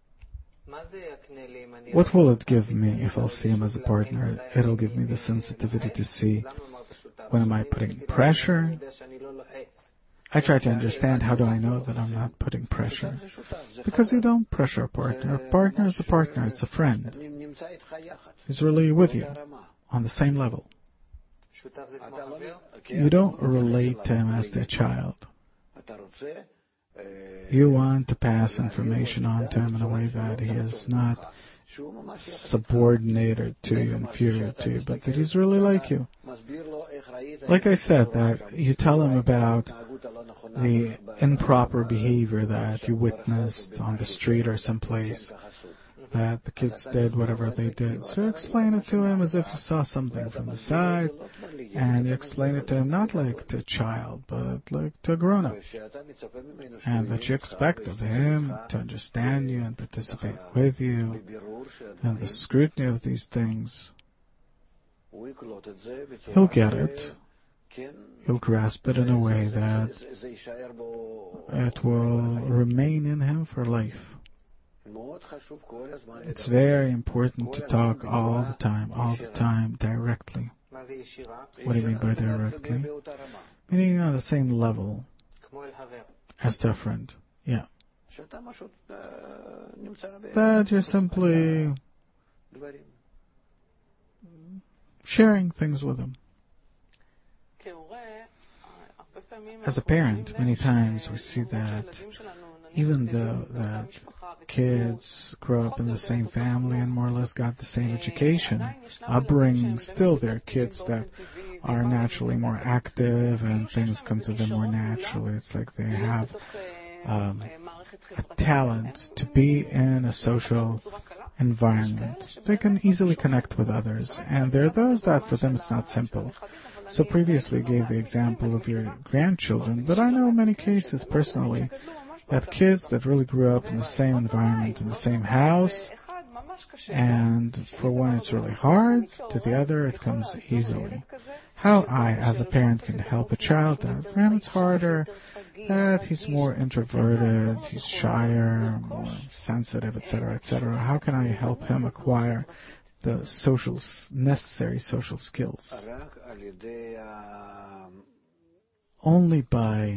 What will it give me if I'll see him as a partner? It'll give me the sensitivity to see when am I putting pressure. I try to understand, how do I know that I'm not putting pressure? Because you don't pressure a partner. A partner is a partner, it's a friend. He's really with you, on the same level. You don't relate to him as their child. You want to pass information on to him in a way that he is not subordinated to you, inferior to you, but that he's really like you. Like I said, that you tell him about the improper behavior that you witnessed on the street or someplace, that the kids did whatever they did. So you explain it to him as if you saw something from the side, and you explain it to him not like to a child, but like to a grown-up. And that you expect of him to understand you and participate with you, and the scrutiny of these things. He'll get it. He'll grasp it in a way that it will remain in him for life. It's very important to talk all the time, all the time, directly. What do you mean by directly? Meaning on the same level as to a friend. Yeah. That you're simply sharing things with him. As a parent, many times we see that even though that kids grow up in the same family and more or less got the same education, upbringing, still they're kids that are naturally more active and things come to them more naturally. It's like they have um, a talent to be in a social environment. They can easily connect with others, and there are those that for them it's not simple. So previously you gave the example of your grandchildren, but I know many cases personally that kids that really grew up in the same environment, in the same house, and for one it's really hard, to the other it comes easily. How I, as a parent, can help a child that for him it's harder, that he's more introverted, he's shyer, more sensitive, et cetera, et cetera. How can I help him acquire the social, necessary social skills. Only by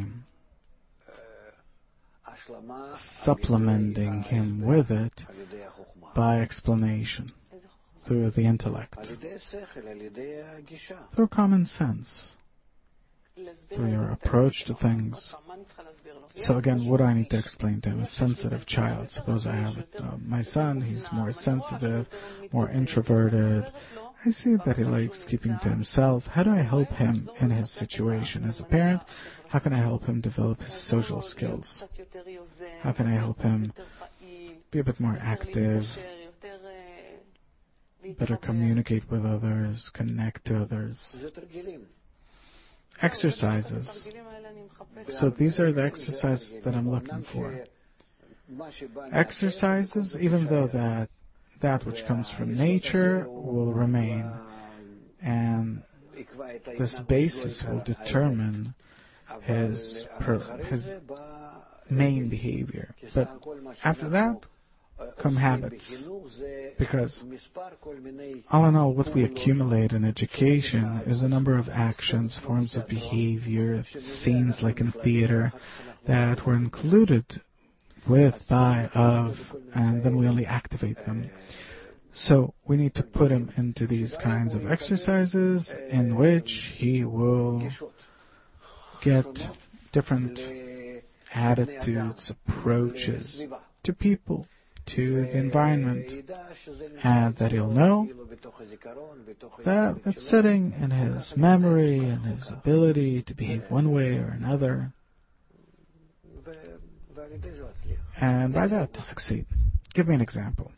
supplementing him with it by explanation, through the intellect, through common sense, through your approach to things. So again, what do I need to explain to him? A sensitive child. Suppose I have uh, my son, he's more sensitive, more introverted. I see that he likes keeping to himself. How do I help him in his situation? As a parent, how can I help him develop his social skills? How can I help him be a bit more active, better communicate with others, connect to others? Exercises. So these are the exercises that I'm looking for. Exercises, even though that that which comes from nature will remain, and this basis will determine his per, his main behavior. But after that come habits, because all in all, what we accumulate in education is a number of actions, forms of behavior, scenes like in theater that were included with, by, of, and then we only activate them. So we need to put him into these kinds of exercises in which he will get different attitudes, approaches to people, to the environment, and that he'll know that it's sitting in his memory and his ability to behave one way or another, and by that to succeed. Give me an example.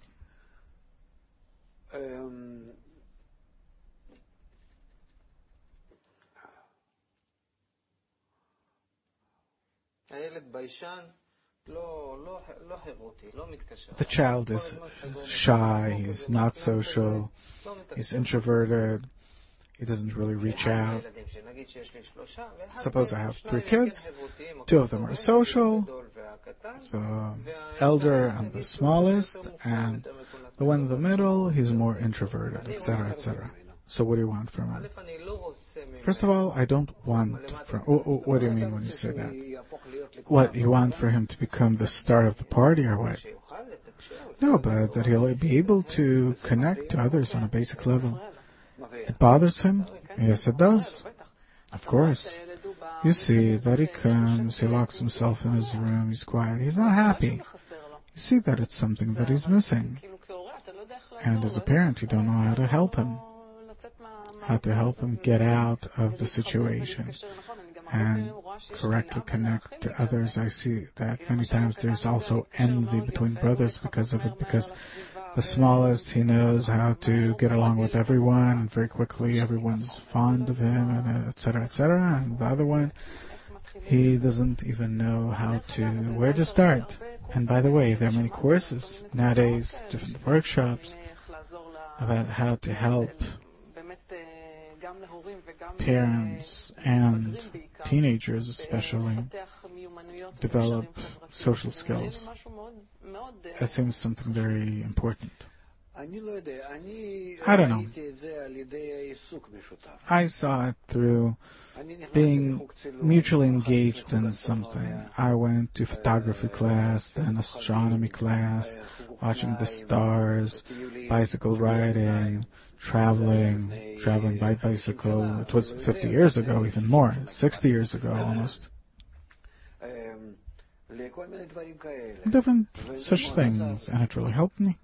The child is shy, he's not social, he's introverted, he doesn't really reach out. Suppose I have three kids, two of them are social, the elder and the smallest, and the one in the middle, he's more introverted, et cetera, et cetera. So what do you want from him? First of all, I don't want from... Oh, what do you mean when you say that? What, you want for him to become the star of the party or what? No, but that he'll be able to connect to others on a basic level. It bothers him? Yes, it does. Of course. You see that he comes, he locks himself in his room, he's quiet, he's not happy. You see that it's something that he's missing. And as a parent, you don't know how to help him. How to help him get out of the situation and correctly connect to others. I see that many times there's also envy between brothers because of it, because the smallest, he knows how to get along with everyone, and very quickly everyone's fond of him, and et cetera, et cetera. And the other one, he doesn't even know how to, where to start. And by the way, there are many courses nowadays, different workshops about how to help parents and teenagers especially develop social skills. That seems something very important. I don't know. I saw it through being mutually engaged in something. I went to photography class, then astronomy class, watching the stars, bicycle riding, traveling, traveling by bicycle. It was fifty years ago, even more, sixty years ago almost. Different such things, and it really helped me.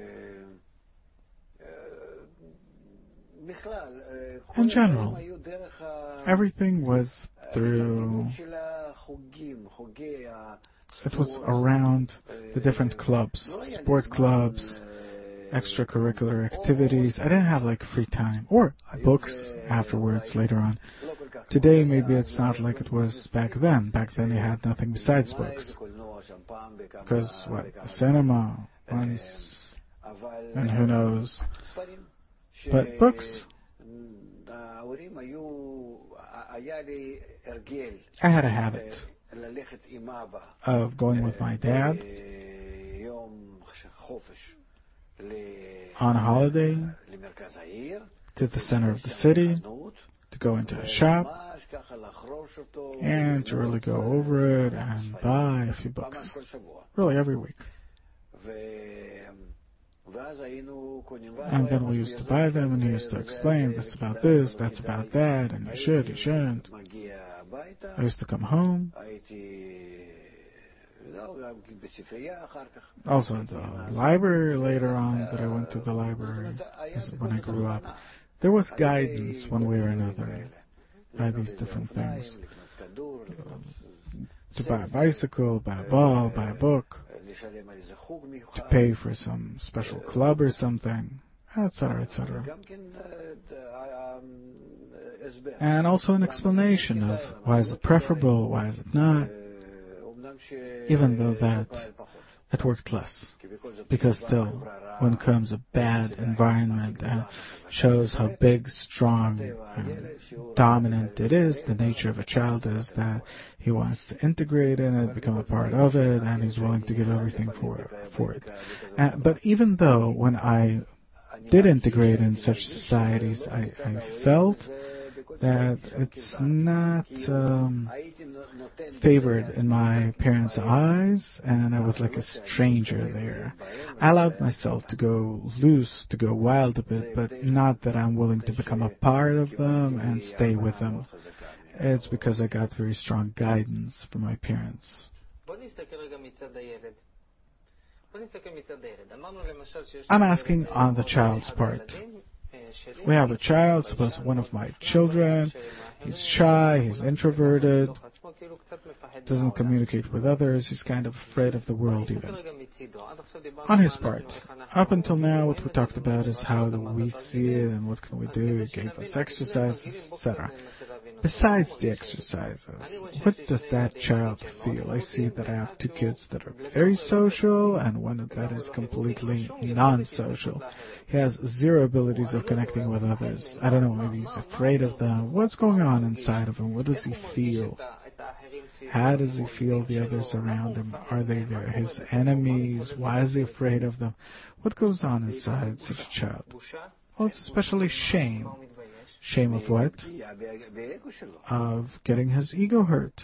In general, everything was through, it was around the different clubs, sport clubs, extracurricular activities. I didn't have like free time, or books afterwards, later on. Today, maybe it's not like it was back then. Back then, you had nothing besides books. Because, what, the cinema, once, and who knows. But books, I had a habit of going with my dad on holiday to the center of the city, to go into a shop, and to really go over it and buy a few books. Really, every week. And then we used to buy them, and he used to explain this about this, that's about that, and you should, you shouldn't. I used to come home. Also in the library later on, that I went to the library when I grew up. There was guidance one way or another by these different things. To buy a bicycle, buy a ball, buy a book, to pay for some special club or something, et cetera, et cetera. And also an explanation of why is it preferable, why is it not, even though that it worked less. Because still, when comes a bad environment and shows how big, strong, and dominant it is, the nature of a child is that he wants to integrate in it, become a part of it, and he's willing to give everything for, for it. Uh, but even though when I did integrate in such societies, I, I felt that it's not um, favored in my parents' eyes, and I was like a stranger there. I allowed myself to go loose, to go wild a bit, but not that I'm willing to become a part of them and stay with them. It's because I got very strong guidance from my parents. I'm asking on the child's part. We have a child, suppose one of my children. He's shy, he's introverted, doesn't communicate with others, he's kind of afraid of the world even. On his part, up until now what we talked about is how do we see it and what can we do, he gave us exercises, et cetera. Besides the exercises, what does that child feel? I see that I have two kids that are very social and one that is completely non-social. He has zero abilities of connecting with others. I don't know, maybe he's afraid of them. What's going on inside of him? What does he feel? How does he feel the others around him? Are they there, his enemies? Why is he afraid of them? What goes on inside such a child? Well, it's especially shame. Shame of what? Of getting his ego hurt.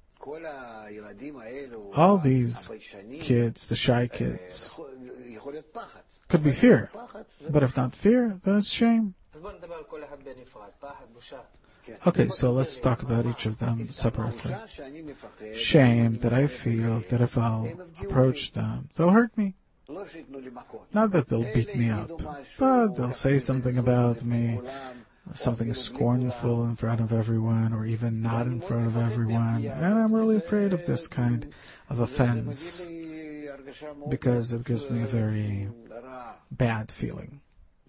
All these kids, the shy kids, could be fear. But if not fear, then it's shame. Okay, so let's talk about each of them separately. Shame that I feel that if I'll approach them, they'll hurt me. Not that they'll beat me up, but they'll say something about me, something scornful in front of everyone, or even not in front of everyone. And I'm really afraid of this kind of offense, because it gives me a very bad feeling.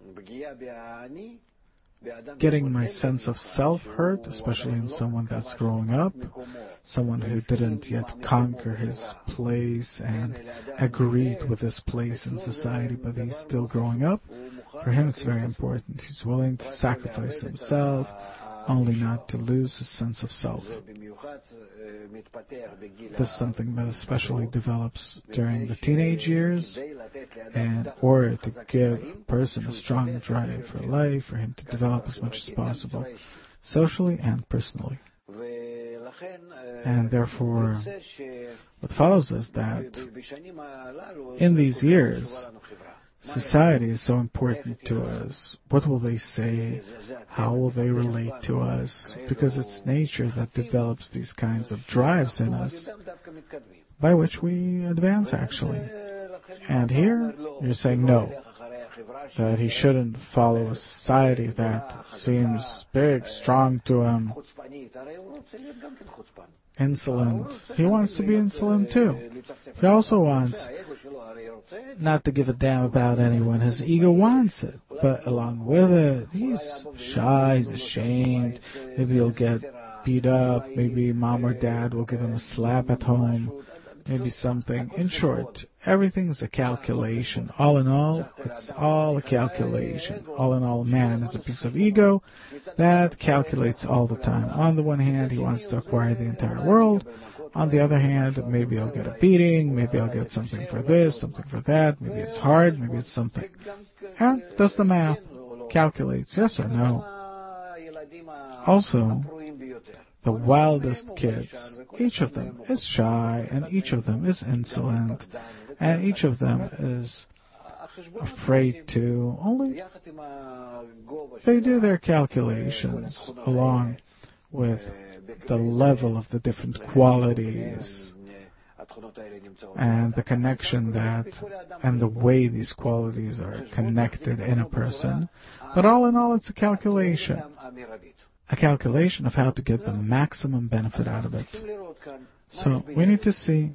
Getting my sense of self hurt, especially in someone that's growing up, someone who didn't yet conquer his place and agreed with his place in society, but he's still growing up. For him it's very important. He's willing to sacrifice himself, only not to lose his sense of self. This is something that especially develops during the teenage years, and in order to give a person a strong drive for life, for him to develop as much as possible, socially and personally. And therefore, what follows is that in these years, society is so important to us. What will they say? How will they relate to us? Because it's nature that develops these kinds of drives in us, by which we advance, actually. And here, you're saying no, that he shouldn't follow a society that seems big, strong to him, insolent. He wants to be insolent too. He also wants not to give a damn about anyone. His ego wants it. But along with it, he's shy, he's ashamed. Maybe he'll get beat up. Maybe mom or dad will give him a slap at home. Maybe something. In short, everything's a calculation. All in all, it's all a calculation. All in all, man is a piece of ego that calculates all the time. On the one hand, he wants to acquire the entire world. On the other hand, maybe I'll get a beating, maybe I'll get something for this, something for that, maybe it's hard, maybe it's something. And does the math, calculates yes or no. Also, the wildest kids, each of them is shy, and each of them is insolent, and each of them is afraid to, only they do their calculations along with the level of the different qualities and the connection that and the way these qualities are connected in a person. But all in all, it's a calculation. A calculation of how to get the maximum benefit out of it. So we need to see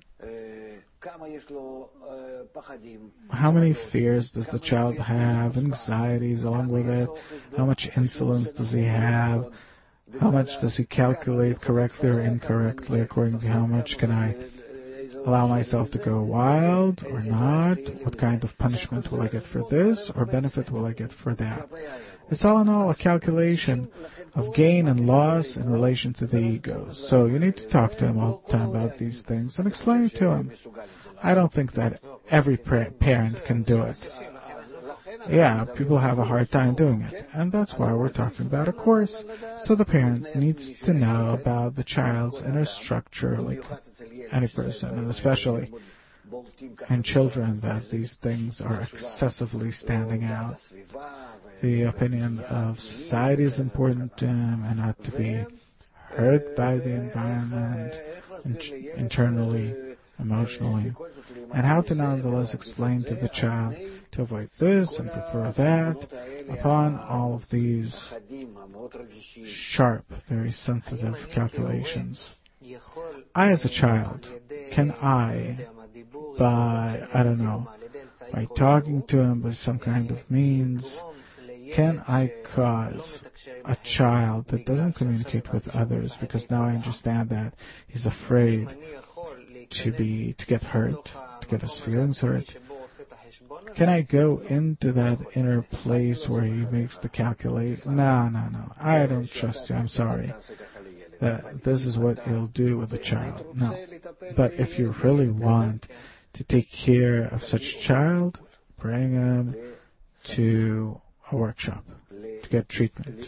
how many fears does the child have, anxieties along with it, how much insolence does he have, how much does he calculate correctly or incorrectly, according to how much can I allow myself to go wild or not, what kind of punishment will I get for this, or benefit will I get for that. It's all in all a calculation of gain and loss in relation to the egos. So you need to talk to him all the time about these things and explain it to him. I don't think that every parent can do it. Yeah, people have a hard time doing it, and that's why we're talking about a course. So the parent needs to know about the child's inner structure, like any person, and especially in children, that these things are excessively standing out. The opinion of society is important to him, and not to be hurt by the environment, in- internally, emotionally, and how to nonetheless explain to the child to avoid this and prefer that upon all of these sharp, very sensitive calculations. I, as a child, can I, by, I don't know, by talking to him by some kind of means, can I cause a child that doesn't communicate with others, because now I understand that he's afraid to be, to get hurt, to get his feelings hurt? Can I go into that inner place where he makes the calculation? No, no, no. I don't trust you. I'm sorry. That this is what he'll do with the child. No. But if you really want to take care of such a child, bring him to a workshop to get treatment,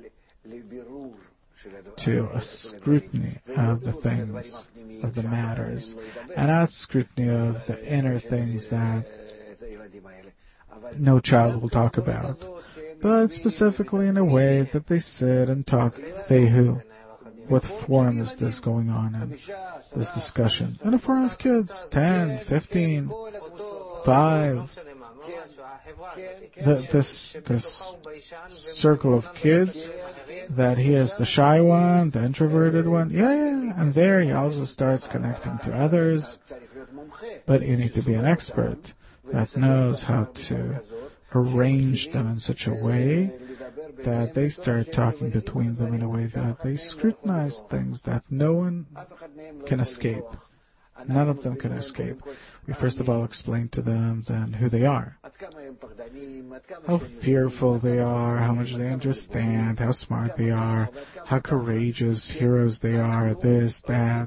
to a scrutiny of the things, of the matters, and not scrutiny of the inner things that no child will talk about, but specifically in a way that they sit and talk. They who, what form is this going on in, this discussion? In a forum of kids, ten, fifteen, five. The, this this circle of kids, that he is the shy one, the introverted one. Yeah, yeah, and there he also starts connecting to others. But you need to be an expert that knows how to arrange them in such a way that they start talking between them in a way that they scrutinize things that no one can escape. None of them can escape. We first of all explain to them then who they are, how fearful they are, how much they understand, how smart they are, how courageous heroes they are, this, that.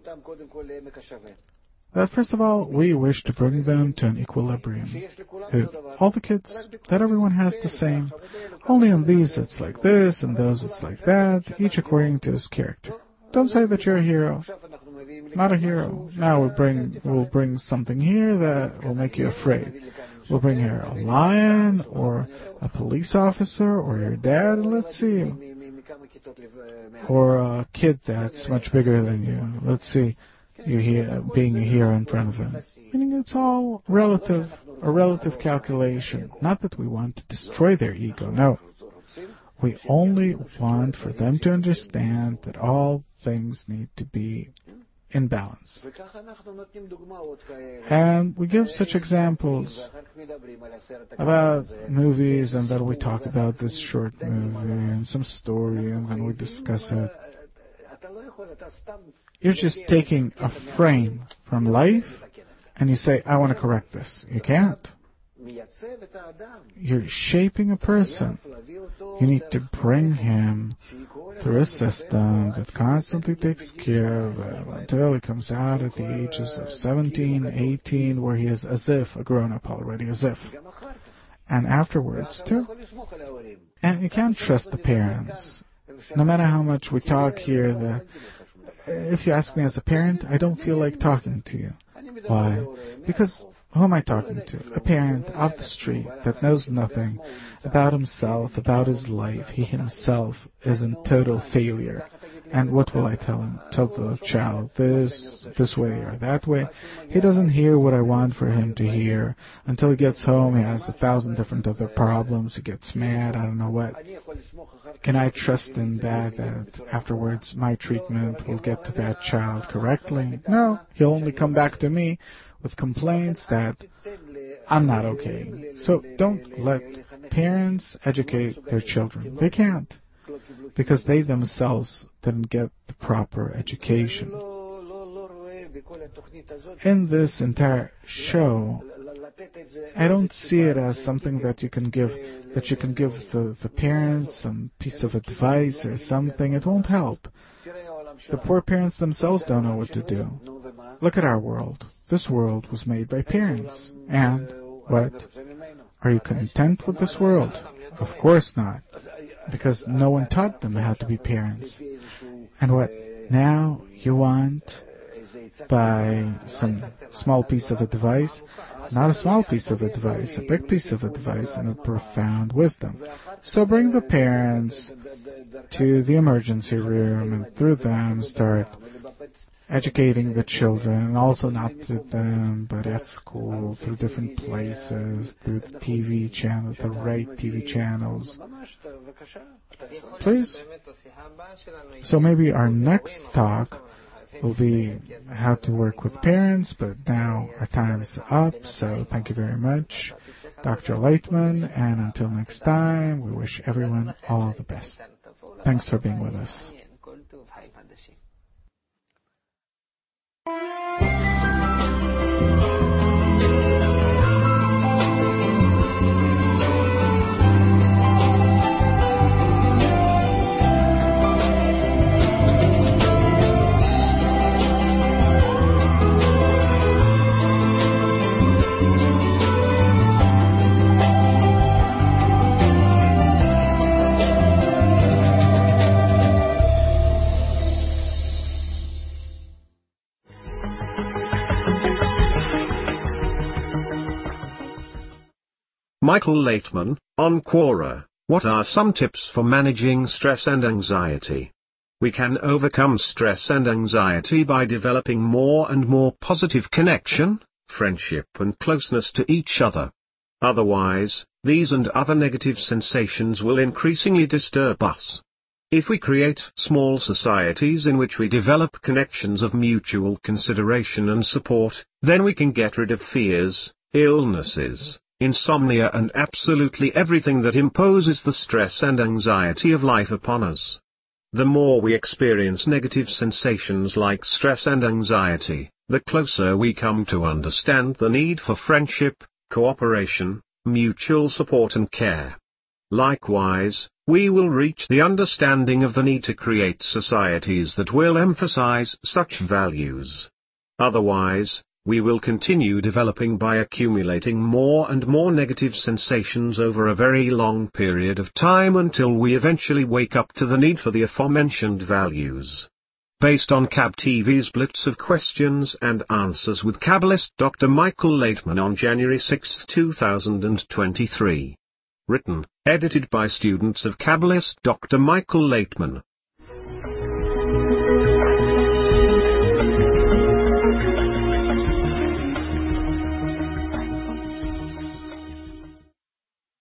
That first of all, we wish to bring them to an equilibrium. Who? All the kids, that everyone has the same. Only in these it's like this, and those it's like that, each according to his character. Don't say that you're a hero. Not a hero. Now we'll bring, we'll bring something here that will make you afraid. We'll bring here a lion, or a police officer, or your dad, and let's see. Or a kid that's much bigger than you. Let's see. You hear, being a hero in front of him. Meaning it's all relative, a relative calculation. Not that we want to destroy their ego, no. We only want for them to understand that all things need to be in balance. And we give such examples about movies, and then we talk about this short movie and some story, and then we discuss it. You're just taking a frame from life and you say, I want to correct this. You can't. You're shaping a person. You need to bring him through a system that constantly takes care of him until he comes out at the ages of seventeen, eighteen, where he is as if a grown-up already, as if. And afterwards, too. And you can't trust the parents. No matter how much we talk here, the, if you ask me as a parent, I don't feel like talking to you. Why? Because who am I talking to? A parent off the street that knows nothing about himself, about his life. He himself is in total failure. And what will I tell him? Tell the child this, this way or that way? He doesn't hear what I want for him to hear. Until he gets home, he has a thousand different other problems. He gets mad, I don't know what. Can I trust in that, that afterwards my treatment will get to that child correctly? No, he'll only come back to me with complaints that I'm not okay. So don't let parents educate their children. They can't, because they themselves didn't get the proper education. In this entire show, I don't see it as something that you can give that you can give the, the parents some piece of advice or something. It won't help. The poor parents themselves don't know what to do. Look at our world. This world was made by parents. And what? Are you content with this world? Of course not. Because no one taught them how to be parents. And what? Now you want, by some small piece of advice, not a small piece of advice, a big piece of advice and a profound wisdom. So bring the parents to the emergency room and through them start educating the children, and also not through them, but at school, through different places, through the T V channels, the right T V channels. Please. So maybe our next talk will be how to work with parents, but now our time is up, so thank you very much, Doctor Leitman, and until next time, we wish everyone all the best. Thanks for being with us. Michael Laitman, on Quora, what are some tips for managing stress and anxiety? We can overcome stress and anxiety by developing more and more positive connection, friendship and closeness to each other. Otherwise, these and other negative sensations will increasingly disturb us. If we create small societies in which we develop connections of mutual consideration and support, then we can get rid of fears, illnesses, insomnia and absolutely everything that imposes the stress and anxiety of life upon us. The more we experience negative sensations like stress and anxiety, the closer we come to understand the need for friendship, cooperation, mutual support and care. Likewise, we will reach the understanding of the need to create societies that will emphasize such values. Otherwise, we will continue developing by accumulating more and more negative sensations over a very long period of time until we eventually wake up to the need for the aforementioned values. Based on K A B T V's Blitz of Questions and Answers with Kabbalist Doctor Michael Laitman on January sixth two thousand twenty-three. Written, edited by students of Kabbalist Doctor Michael Laitman.